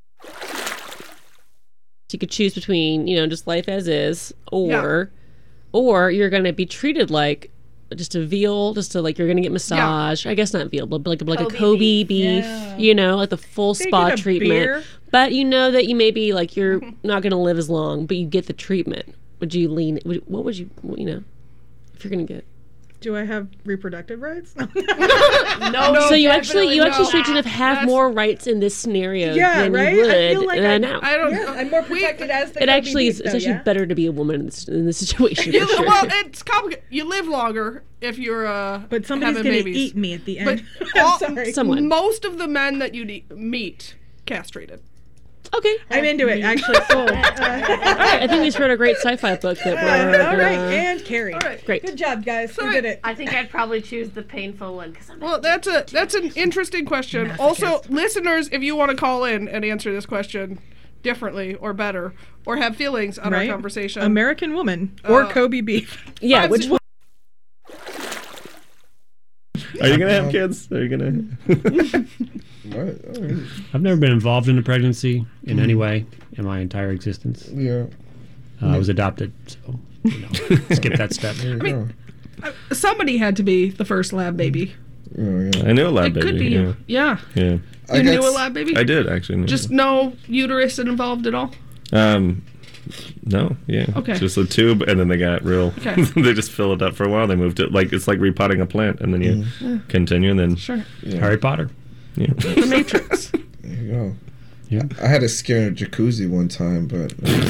You could choose between, you know, just life as is, or, or you're going to be treated like just a veal, just to like you're going to get massage. I guess not veal, but like like Kobe a Kobe beef. beef, Yeah. you know, like the full They spa get a treatment. beer. But you know that you may be like you're not going to live as long, but you get the treatment. Would you lean? Would, what would you, you know, if you're going to get? Do I have reproductive rights? No. So you actually, you definitely actually no. straight enough have That's- more rights in this scenario Yeah, than right? you would I feel like uh, I- now. I don't. Yeah, I'm more protected as the It Kobe actually beef, is. It's though, actually yeah? better to be a woman in this, in this situation. You, for sure. well, it's complicated. You live longer if you're uh, But somebody's having gonna babies. eat me at the But end. all, I'm sorry. Someone. most of the men that you de- meet castrated. Okay. I'm into it, actually. Sold. Uh, All right, I think we just wrote a great sci-fi book that we're all right, gonna- and Carrie. All right, great. Good job, guys. We did it. I think I'd probably choose the painful one because I'm. Well, that's a that's an interesting question. Also, listeners, if you want to call in and answer this question differently or better, or have feelings on Right. our conversation, American Woman or Uh, Kobe beef. Yeah, Five which zero- one? Are you gonna have kids? Are you gonna? I've never been involved in a pregnancy in any way in my entire existence. Yeah. Uh, I was adopted, so you know, skip that step. I mean, uh, somebody had to be the first lab baby. I knew a lab It baby. could be yeah. you. Yeah. Yeah. You knew a lab baby? I did actually. know. Just no uterus involved at all? Um, no, yeah. Okay. Just a tube, and then they got real. Okay. They just fill it up for a while. They moved it like it's like repotting a plant, and then you Yeah. continue, and then Sure. Harry Potter. Yeah. The Matrix. There you go. Yeah. I had a scare in a jacuzzi one time, but.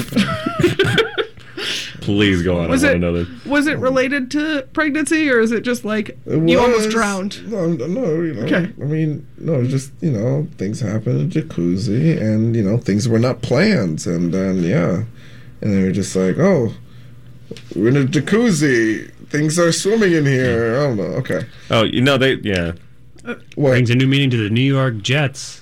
Please go on. Was I it want to know this. was it related to pregnancy or is it just like It you almost was- drowned? No, no, you know. Okay. I mean, no, it's just, you know, things happen in jacuzzi and, you know, things were not planned. And then, yeah. And they were just like, oh, we're in a jacuzzi. Things are swimming in here. I don't know. Okay. Oh, you know they yeah. Brings a new meaning to the New York Jets.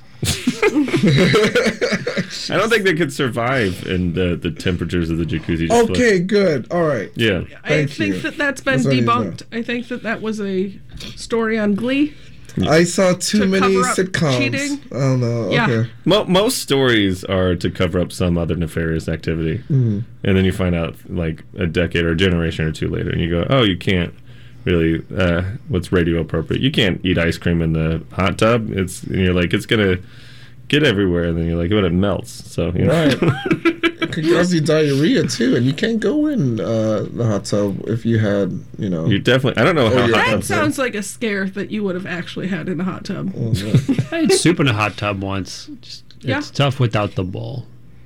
I don't think they could survive in the, the temperatures of the jacuzzi. just Okay, like- good. All right. Yeah. I Thank think you. that that's been That's what I need to know. debunked. I think that that was a story on Glee. I saw too To many cover up sitcoms. cheating? I don't know. Yeah. Okay. Mo- most stories are to cover up some other nefarious activity, Mhm. and then you find out like a decade or a generation or two later, and you go, "Oh, you can't really. Uh, what's radio appropriate? You can't eat ice cream in the hot tub. It's and you're like, it's gonna get everywhere, and then you're like, but it melts. So you know. Right. It could cause you diarrhea too, and you can't go in uh, the hot tub if you had, you know. You definitely. I don't know Oh, how yeah. hot That tubs are. sounds like a scare that you would have actually had in a hot tub. I had soup in a hot tub once. Just, Yeah. It's tough without the bowl.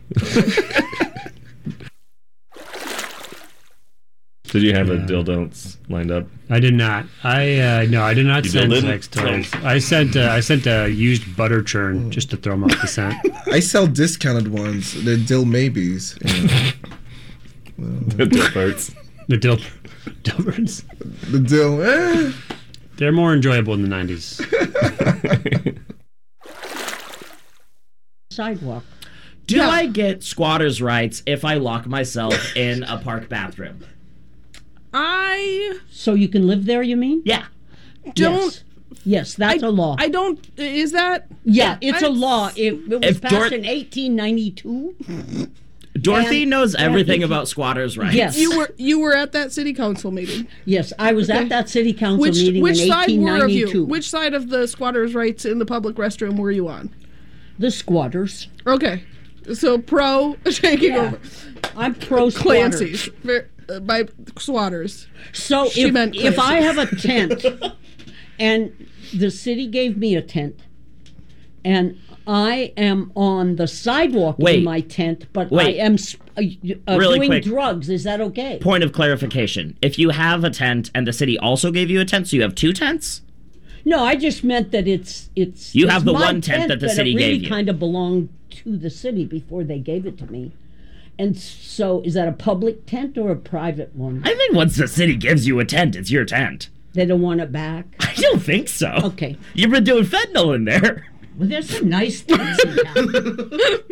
Did you have a dildos lined up? I did not. I uh, no, I did not You send did? sex toys. I sent uh, I sent a used butter churn just to throw them off the scent. I sell discounted ones. They're dill maybes. You know. The dill birds. The dill, dill birds. The dill. Eh. They're more enjoyable in the nineties. Sidewalk. Do I get squatters' rights if I lock myself in a park bathroom? I So you can live there, you mean? Yeah. Don't. Yes, yes that's a law. I don't. Is that? yeah, it's a a law. It, it was If passed Dor- in eighteen ninety-two. Dorothy And- knows and everything if you- about squatters' rights. Yes. You were you were at that city council meeting. Yes, I was Okay. at that city council Which meeting which in side eighteen were of you? ninety-two. Which side of the squatters' rights in the public restroom were you on? The squatters. Okay, so pro taking Yeah. over. I'm pro Clancy's squatters. ver- uh, by squatters. So She if, meant if I have a Clancy's. tent and the city gave me a tent and I am on the sidewalk Wait. in my tent, but I Wait. am sp- uh, uh, Really doing quick. drugs, is that okay? Point of clarification. If you have a tent and the city also gave you a tent, so you have two tents? No, I just meant that it's it's. You it's have the my one tent that the city it really gave you. kind of belonged to the city before they gave it to me. And so, is that a public tent or a private one? I think once the city gives you a tent, it's your tent. They don't want it back. I don't think so. Okay. You've been doing fentanyl in there. Well, there's some nice things in town.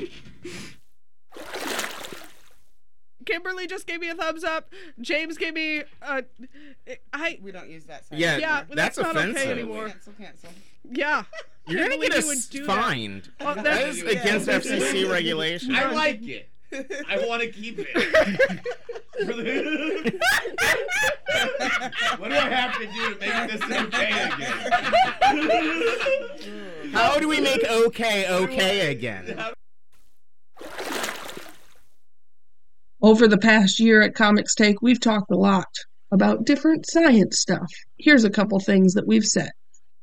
Kimberly just gave me a thumbs up. James gave me a. I. We don't use that. Side. Yeah, Yeah, but that's, that's, not offensive. okay anymore. Cancel, cancel. Yeah. You're gonna Can't get believe you us would do that. fined. Well, that that's- is against yeah. F C C regulations. I like it. I want to keep it. What do I have to do to make this okay again? How do we make okay okay again? Over the past year at Comics Take, we've talked a lot about different science stuff. Here's a couple things that we've said.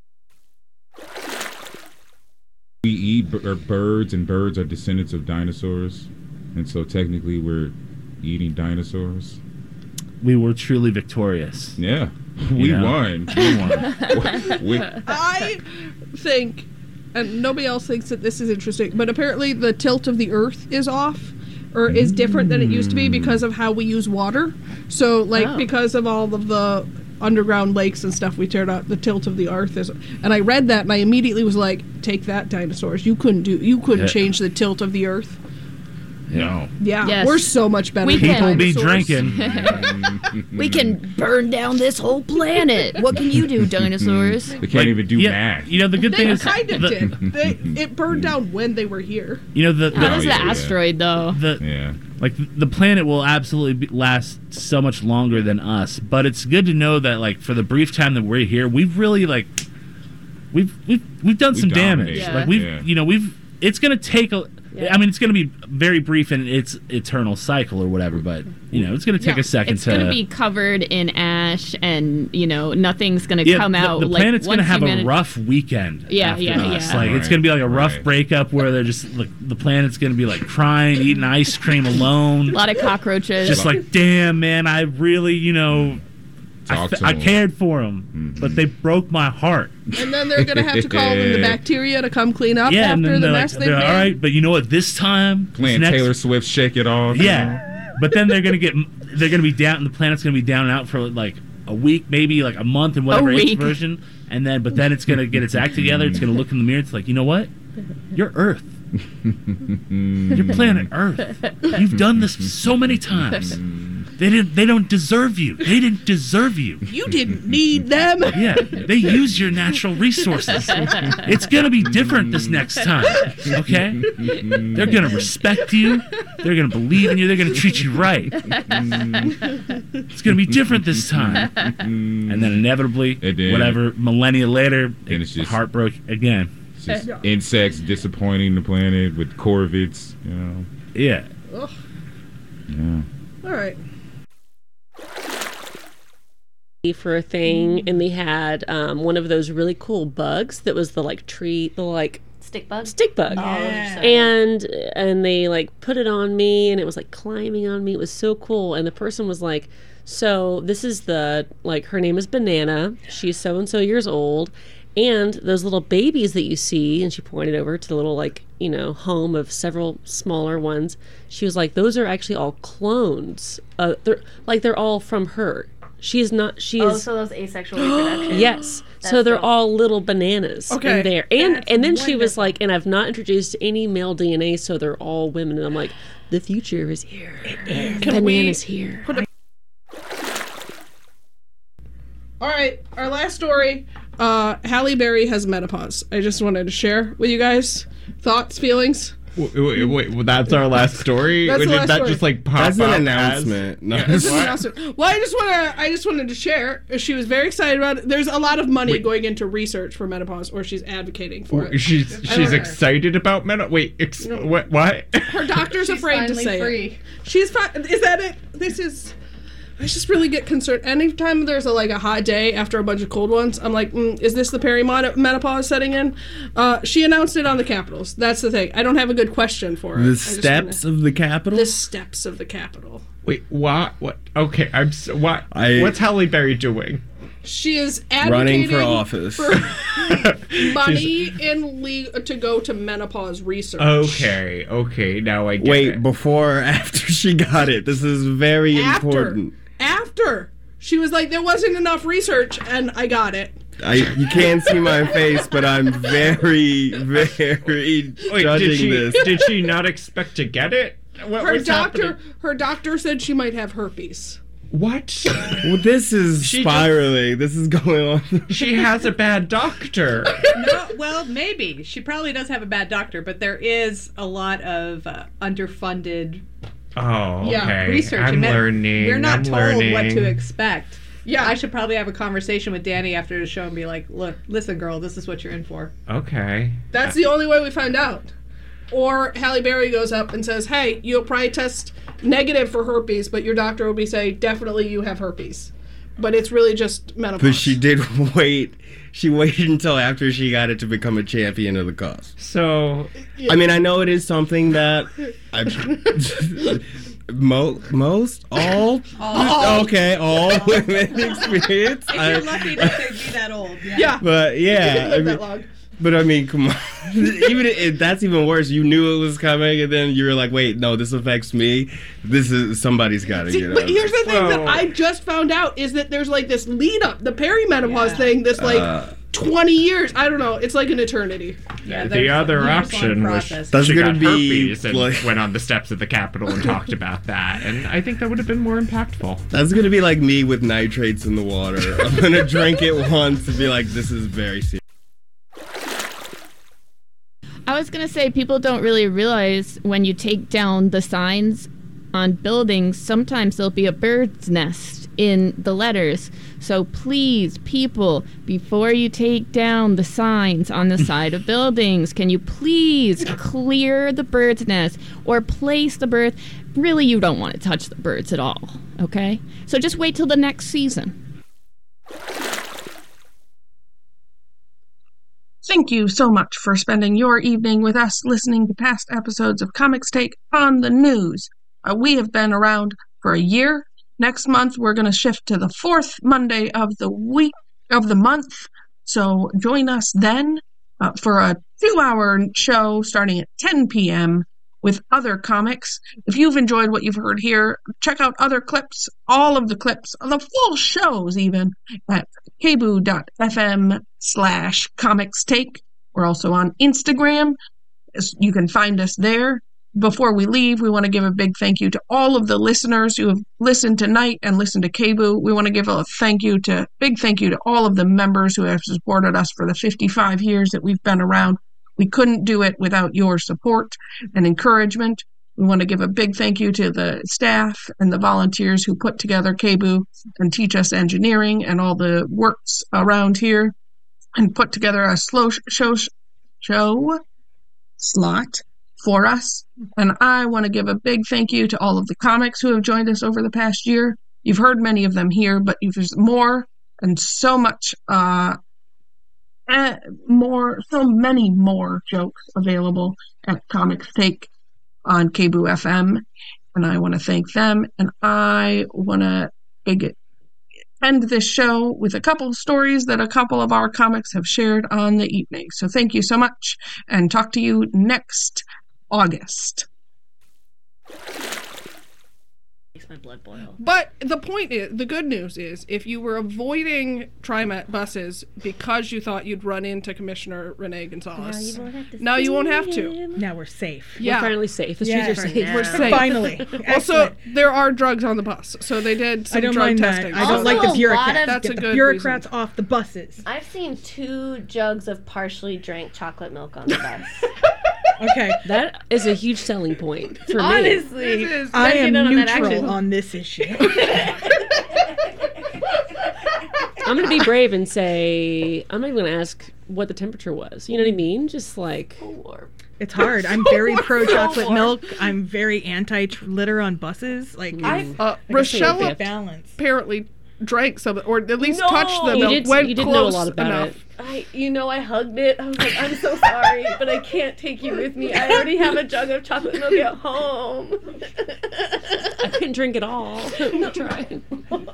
We eat b- er, birds, and birds are descendants of dinosaurs, and so technically we're eating dinosaurs. We were truly victorious. Yeah, You we know? won. We won. We- I think and nobody else thinks that this is interesting, but apparently the tilt of the Earth is off, or is different than it used to be because of how we use water. So, like, Oh. because of all of the underground lakes and stuff we teared out, the tilt of the Earth is. And I read that, and I immediately was like, "Take that, dinosaurs! You couldn't do. You couldn't Yeah. change the tilt of the Earth." No. Yeah, Yes. we're so much better. We than can- People be dinosaurs. drinking. We can burn down this whole planet. What can you do, dinosaurs? They can't even do yeah, math. You know, the good They thing is, kind of the- did. They, it burned down when they were here. you know, the, the How does the yeah, yeah. asteroid, though? the Yeah. like the planet will absolutely be, last so much longer than us, but it's good to know that like for the brief time that we're here, we've really like we've we've we've done We some damage. dominated. Yeah. Like we've Yeah. you know we've it's gonna take a. Yeah. I mean, it's going to be very brief in its eternal cycle or whatever, but you know, it's going to take Yeah. a second It's to. going to be covered in ash, and you know nothing's going to yeah, come the, out. the like, planet's going to once have you a manage- rough weekend. Yeah, after yeah, us. yeah. Like it's Right, going to be like a rough right. breakup where they're just like the planet's going to be like crying, eating ice cream alone. A lot of cockroaches. Just like, damn, man, I really, you know, I, Talk f- to I 'em. cared for them, Mm-hmm. but they broke my heart. And then they're gonna have to call in the bacteria to come clean up Yeah, and after then the they're mess like, they've they're, made. all right, but you know what? This time, this Playing next- Taylor Swift, Shake It Off. yeah, but then they're gonna get, they're gonna be down. The planet's gonna be down and out for like a week, maybe like a month, and whatever its week. version. And then, but then it's gonna get its act together. It's gonna look in the mirror. It's like, you know what? You're Earth. You're planet Earth. You've done this so many times. They didn't. They don't deserve you. They didn't deserve you. You didn't need them. Yeah, they use your natural resources. It's gonna be different this next time. Okay? They're gonna respect you. They're gonna believe in you. They're gonna treat you right. It's gonna be different this time. And then inevitably, And then- whatever millennia later, Then it's just- heartbroke again. It's just insects disappointing the planet with corvids, you know. Yeah. Ugh. Yeah. All right. For a thing, and they had um, one of those really cool bugs that was the like tree, the like Stick bug. stick bug, and and they like put it on me, and it was like climbing on me. It was so cool, and the person was like, "So this is the like her name is Banana. She's so and so years old." And those little babies that you see, and she pointed over to the little, like, you know, home of several smaller ones. She was like, those are actually all clones. Uh, they're like, they're all from her. She is not, she Oh, is. so those asexual reproduction. Yes. That's So they're dope. all little bananas Okay. in there. And That's and then she was wonderful. like, and I've not introduced any male D N A, so they're all women. And I'm like, the future is here. It is. Can we Bananas here. put a- All right, our last story. Uh, Halle Berry has menopause. I just wanted to share with you guys thoughts, feelings. Wait, wait, wait, well, that's our last story? That's Or the did last that story. just like pop That's an up as- announcement. No. This is an announcement. Well, I just want to. I just wanted to share. She was very excited about it. There's a lot of money Wait. going into research for menopause, or she's advocating for it. She's I she's don't- excited about men. Wait, ex- what? What? Her doctor's She's afraid to finally say free. it. She's fine. Is that it? This is. I just really get concerned. Anytime there's a like a hot day after a bunch of cold ones, I'm like, mm, is this the perimenopause setting in? Uh, she announced it on the Capitals. That's the thing. I don't have a good question for her. I The just steps wanna- of the Capitol? The steps of the Capitol. Wait, what? What? Okay, I'm. So, what? I- What's Halle Berry doing? She is Running advocating for office. for money in le- to go to menopause research. Okay, okay, now I get Wait, it. before or after she got it? This is very After. important. After she was like, there wasn't enough research, and I got it. I you can't see my face, but I'm very, very Wait, judging did she this. did she not expect to get it? What Her was doctor, happening? her doctor said she might have herpes. What? Well, this is She spiraling. This is going on. She has a bad doctor. No, well, maybe she probably does have a bad doctor, but there is a lot of uh, underfunded Oh, Yeah, okay. research. I'm and that- learning. We're not I'm told learning. what to expect. Yeah. I should probably have a conversation with Danny after the show and be like, "Look, listen, girl, this is what you're in for." Okay. That's the only way we find out. Or Halle Berry goes up and says, hey, you'll probably test negative for herpes, but your doctor will be saying, definitely you have herpes. But it's really just menopause. But she did wait. She waited until after she got it to become a champion of the cause. So, I mean, I know it is something that I, mo- most all, All. okay, all women experience. If I- you're lucky to be that old, yeah. Yeah. But yeah, I Live mean, that long. But I mean, come on. Even if that's even worse. You knew it was coming, and then you were like, "Wait, no, this affects me. This is somebody's got to See, get but out." here's the thing Well, that I just found out is that there's like this lead up, the perimenopause thing. That's like Uh, twenty years. I don't know. It's like an eternity. Yeah, the other option was That's she gonna got be, herpes and like- went on the steps of the Capitol and talked about that, and I think that would have been more impactful. That's gonna be like me with nitrates in the water. I'm gonna drink it once and be like, "This is very serious." I was going to say, people don't really realize when you take down the signs on buildings, sometimes there'll be a bird's nest in the letters. So please, people, before you take down the signs on the side of buildings, can you please clear the bird's nest or place the bird? Really, you don't want to touch the birds at all, okay? So just wait till the next season. Thank you so much for spending your evening with us listening to past episodes of Comics Take on the News. Uh, we have been around for a year. Next month, we're going to shift to the fourth Monday of the week of the month. So join us then uh, for a two-hour show starting at ten p.m. with other comics. If you've enjoyed what you've heard here, check out other clips, all of the clips, the full shows even, at kboo.fm slash comics take. We're also on Instagram. You can find us there. Before we leave, we want to give a big thank you to all of the listeners who have listened tonight and listened to KBOO. We want to give a thank you to, big thank you to all of the members who have supported us for the fifty-five years that we've been around. We couldn't do it without your support and encouragement. We want to give a big thank you to the staff and the volunteers who put together KBOO and teach us engineering and all the works around here and put together a slow sh- show sh- show slot for us. And I want to give a big thank you to all of the comics who have joined us over the past year. You've heard many of them here, but there's more and so much uh Uh, more, so many more jokes available at Comics Take on KBOO F M, and I want to thank them. And I want to big end this show with a couple of stories that a couple of our comics have shared on the evening. So thank you so much, and talk to you next August. Makes my blood boil. But the point is, the good news is, if you were avoiding TriMet buses because you thought you'd run into Commissioner Renee Gonzalez, Now you won't have to now you see won't have to. him. Now we're safe. Yeah. We're finally safe. The Yeah, streets are for safe. now. We're safe. Finally. Also, Excellent. there are drugs on the bus, so they did some I don't drug mind testing. that. I don't Also, like a the lot bureaucrats. of- That's Get a the good bureaucrats reason. off the buses. I've seen two jugs of partially drank chocolate milk on the bus. Okay. That is a huge selling point for me. Honestly, This is- I am Let's get on that neutral action. on this issue. I'm gonna be brave and say I'm not even gonna ask what the temperature was. You know what I mean? Just like It's hard. I'm very pro So chocolate warm. milk. I'm very anti litter on buses. Like, I- it's- uh, like I say, Rochelle it's a balance. apparently drank some, or at least No! touched the You milk. did- went you did know a close lot about enough. it. I, you know, I hugged it. I was like, I'm so sorry, but I can't take you with me. I already have a jug of chocolate milk at home. I couldn't drink it all. I'm trying.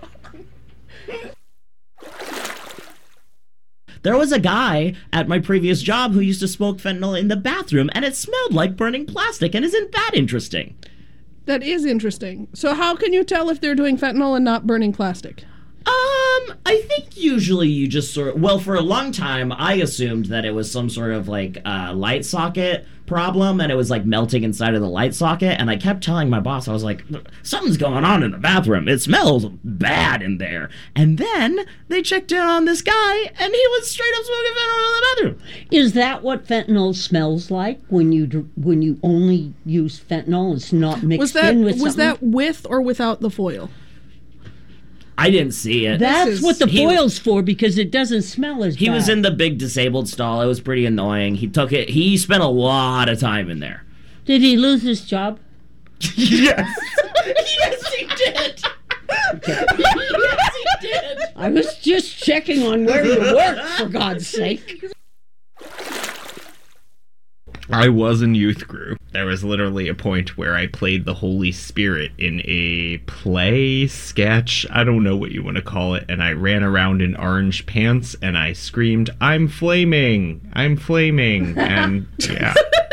There was a guy at my previous job who used to smoke fentanyl in the bathroom, and it smelled like burning plastic. And isn't that interesting? That is interesting. So how can you tell if they're doing fentanyl and not burning plastic? Um, I think usually you just sort of, well, for a long time, I assumed that it was some sort of like uh, light socket problem, and it was like melting inside of the light socket. And I kept telling my boss, I was like, something's going on in the bathroom. It smells bad in there. And then they checked in on this guy, and he was straight up smoking fentanyl in the bathroom. Is that what fentanyl smells like when you dr- when you only use fentanyl? It's not mixed Was that in with was something? that with or without the foil? I didn't see it. That's is- what the he- foil's for, because it doesn't smell as He bad. was in the big disabled stall. It was pretty annoying. He took it. He spent a lot of time in there. Did he lose his job? Yes. Yes, he did. Yes, he did. I was just checking on where you work, for God's sake. I was in youth group. There was literally a point where I played the Holy Spirit in a play, sketch, I don't know what you want to call it, and I ran around in orange pants and I screamed, "I'm flaming! I'm flaming!" And yeah.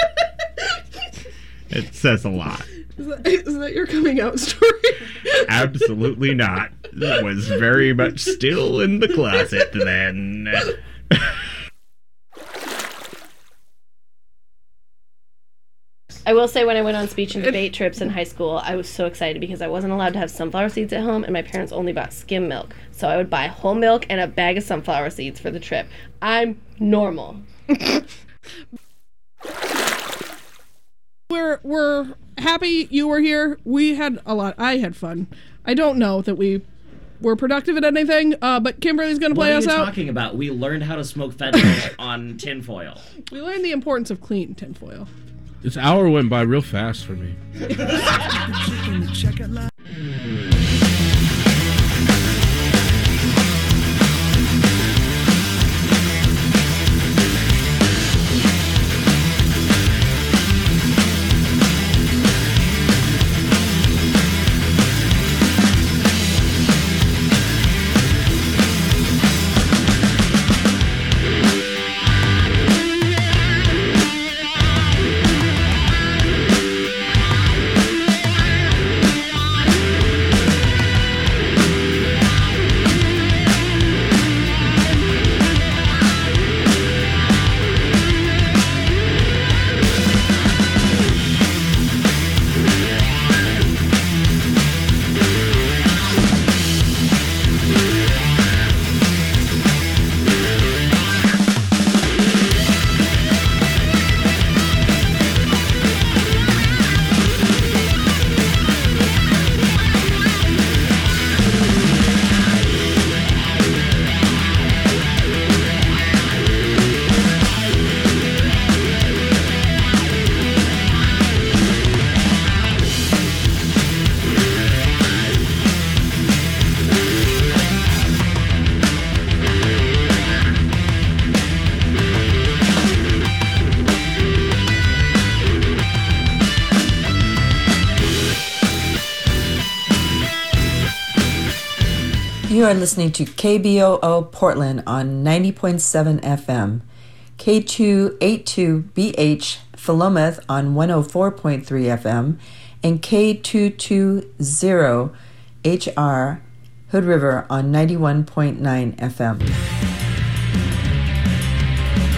It says a lot. Is that, is that your coming out story? Absolutely not. It was very much still in the closet then. I will say when I went on speech and debate trips in high school, I was so excited because I wasn't allowed to have sunflower seeds at home, and my parents only bought skim milk. So I would buy whole milk and a bag of sunflower seeds for the trip. I'm normal. We're we're happy you were here. We had a lot. I had fun. I don't know that we were productive at anything, uh, but Kimberly's going to play us What are you out. talking about? We learned how to smoke fentanyl on tinfoil. We learned the importance of clean tinfoil. This hour went by real fast for me. You are listening to K B O O Portland on ninety point seven F M, K two eighty-two B H Philomath on one oh four point three F M, and K two twenty H R Hood River on ninety-one point nine F M.